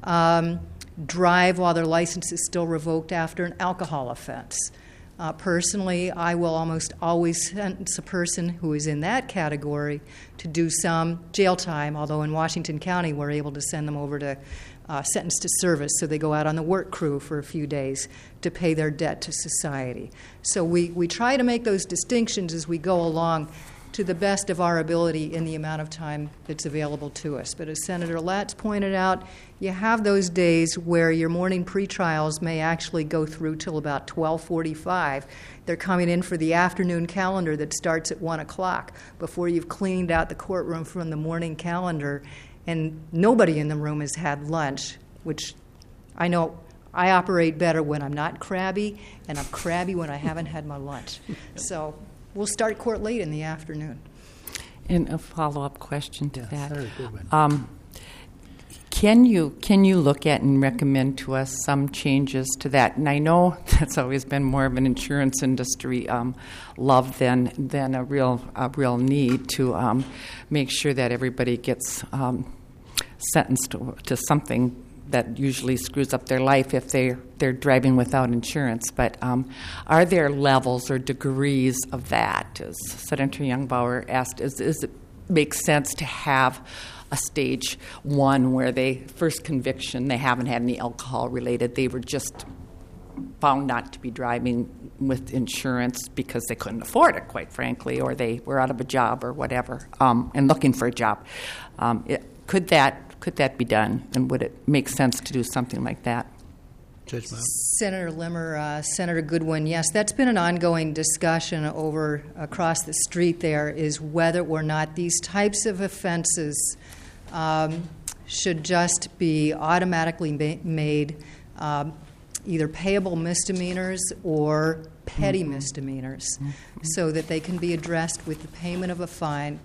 drive while their license is still revoked after an alcohol offense. Personally, I will almost always sentence a person who is in that category to do some jail time, although in Washington County we're able to send them over to sentence to service, so they go out on the work crew for a few days to pay their debt to society. So we try to make those distinctions as we go along to the best of our ability in the amount of time that's available to us. But as Senator Latz pointed out, you have those days where your morning pretrials may actually go through till about 12:45. They're coming in for the afternoon calendar that starts at 1 o'clock before you've cleaned out the courtroom from the morning calendar, and nobody in the room has had lunch, which I know I operate better when I'm not crabby, and I'm crabby when I haven't had my lunch. So we'll start court late in the afternoon. And a follow-up question to that. Senator Goodwin. Can you look at and recommend to us some changes to that? And I know that's always been more of an insurance industry love than a real need to make sure that everybody gets sentenced to something that usually screws up their life if they're driving without insurance. But are there levels or degrees of that? As Senator Youngbauer asked, does it make sense to have a stage one where first conviction, they haven't had any alcohol related, they were just found not to be driving with insurance because they couldn't afford it, quite frankly, or they were out of a job or whatever, and looking for a job. Could that be done, and would it make sense to do something like that? Judge Miles. Senator Limmer, Senator Goodwin, yes, that's been an ongoing discussion over across the street there, is whether or not these types of offenses should just be automatically made either payable misdemeanors or petty misdemeanors, so that they can be addressed with the payment of a fine.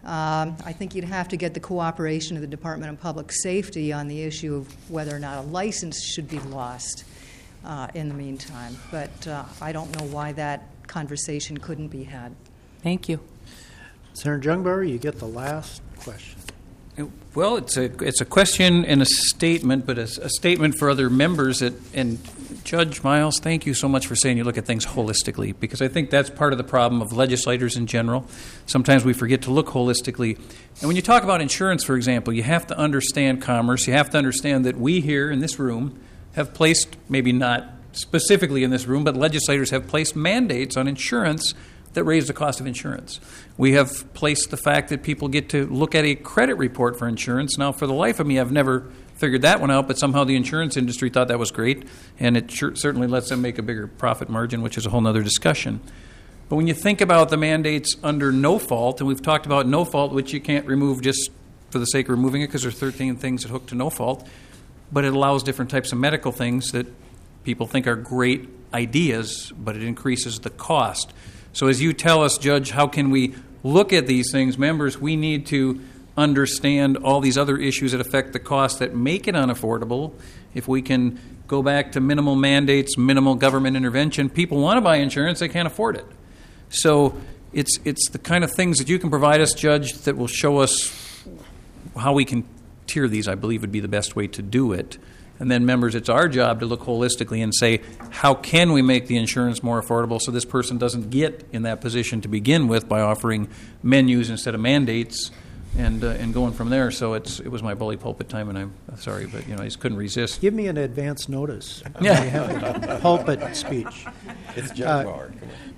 I think you'd have to get the cooperation of the Department of Public Safety on the issue of whether or not a license should be lost in the meantime. But I don't know why that conversation couldn't be had. Thank you. Senator Jungbauer, you get the last question. Well, it's a question and a statement, but a statement for other members. And Judge Miles, thank you so much for saying you look at things holistically, because I think that's part of the problem of legislators in general. Sometimes we forget to look holistically. And when you talk about insurance, for example, you have to understand commerce. You have to understand that we here in this room have placed, maybe not specifically in this room, but legislators have placed mandates on insurance that raise the cost of insurance. We have placed the fact that people get to look at a credit report for insurance. Now, for the life of me, I've never figured that one out, but somehow the insurance industry thought that was great, and it certainly lets them make a bigger profit margin, which is a whole other discussion. But when you think about the mandates under no fault, and we've talked about no fault, which you can't remove just for the sake of removing it because there are 13 things that hook to no fault, but it allows different types of medical things that people think are great ideas, but it increases the cost. So as you tell us, Judge, how can we look at these things? Members, we need to understand all these other issues that affect the cost that make it unaffordable. If we can go back to minimal mandates, minimal government intervention, people want to buy insurance, they can't afford it. So it's the kind of things that you can provide us, Judge, that will show us how we can tier these, I believe would be the best way to do it. And then, members, it's our job to look holistically and say, how can we make the insurance more affordable so this person doesn't get in that position to begin with by offering menus instead of mandates and going from there. So it was my bully pulpit time, and I'm sorry, but I just couldn't resist. Give me an advance notice. Yeah. I have a pulpit speech. It's Judge Bauer.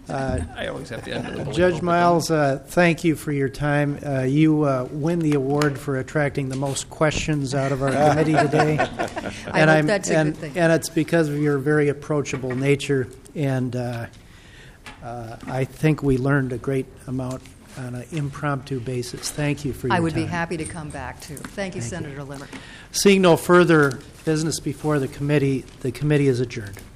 I always have to end with the bully Judge pulpit. Miles, thank you for your time. You win the award for attracting the most questions out of our committee today. I hope that's a good thing. And it's because of your very approachable nature, and I think we learned a great amount on an impromptu basis. Thank you for your time. I would be happy to come back, too. Thank you, Senator Limmer. Seeing no further business before the committee is adjourned.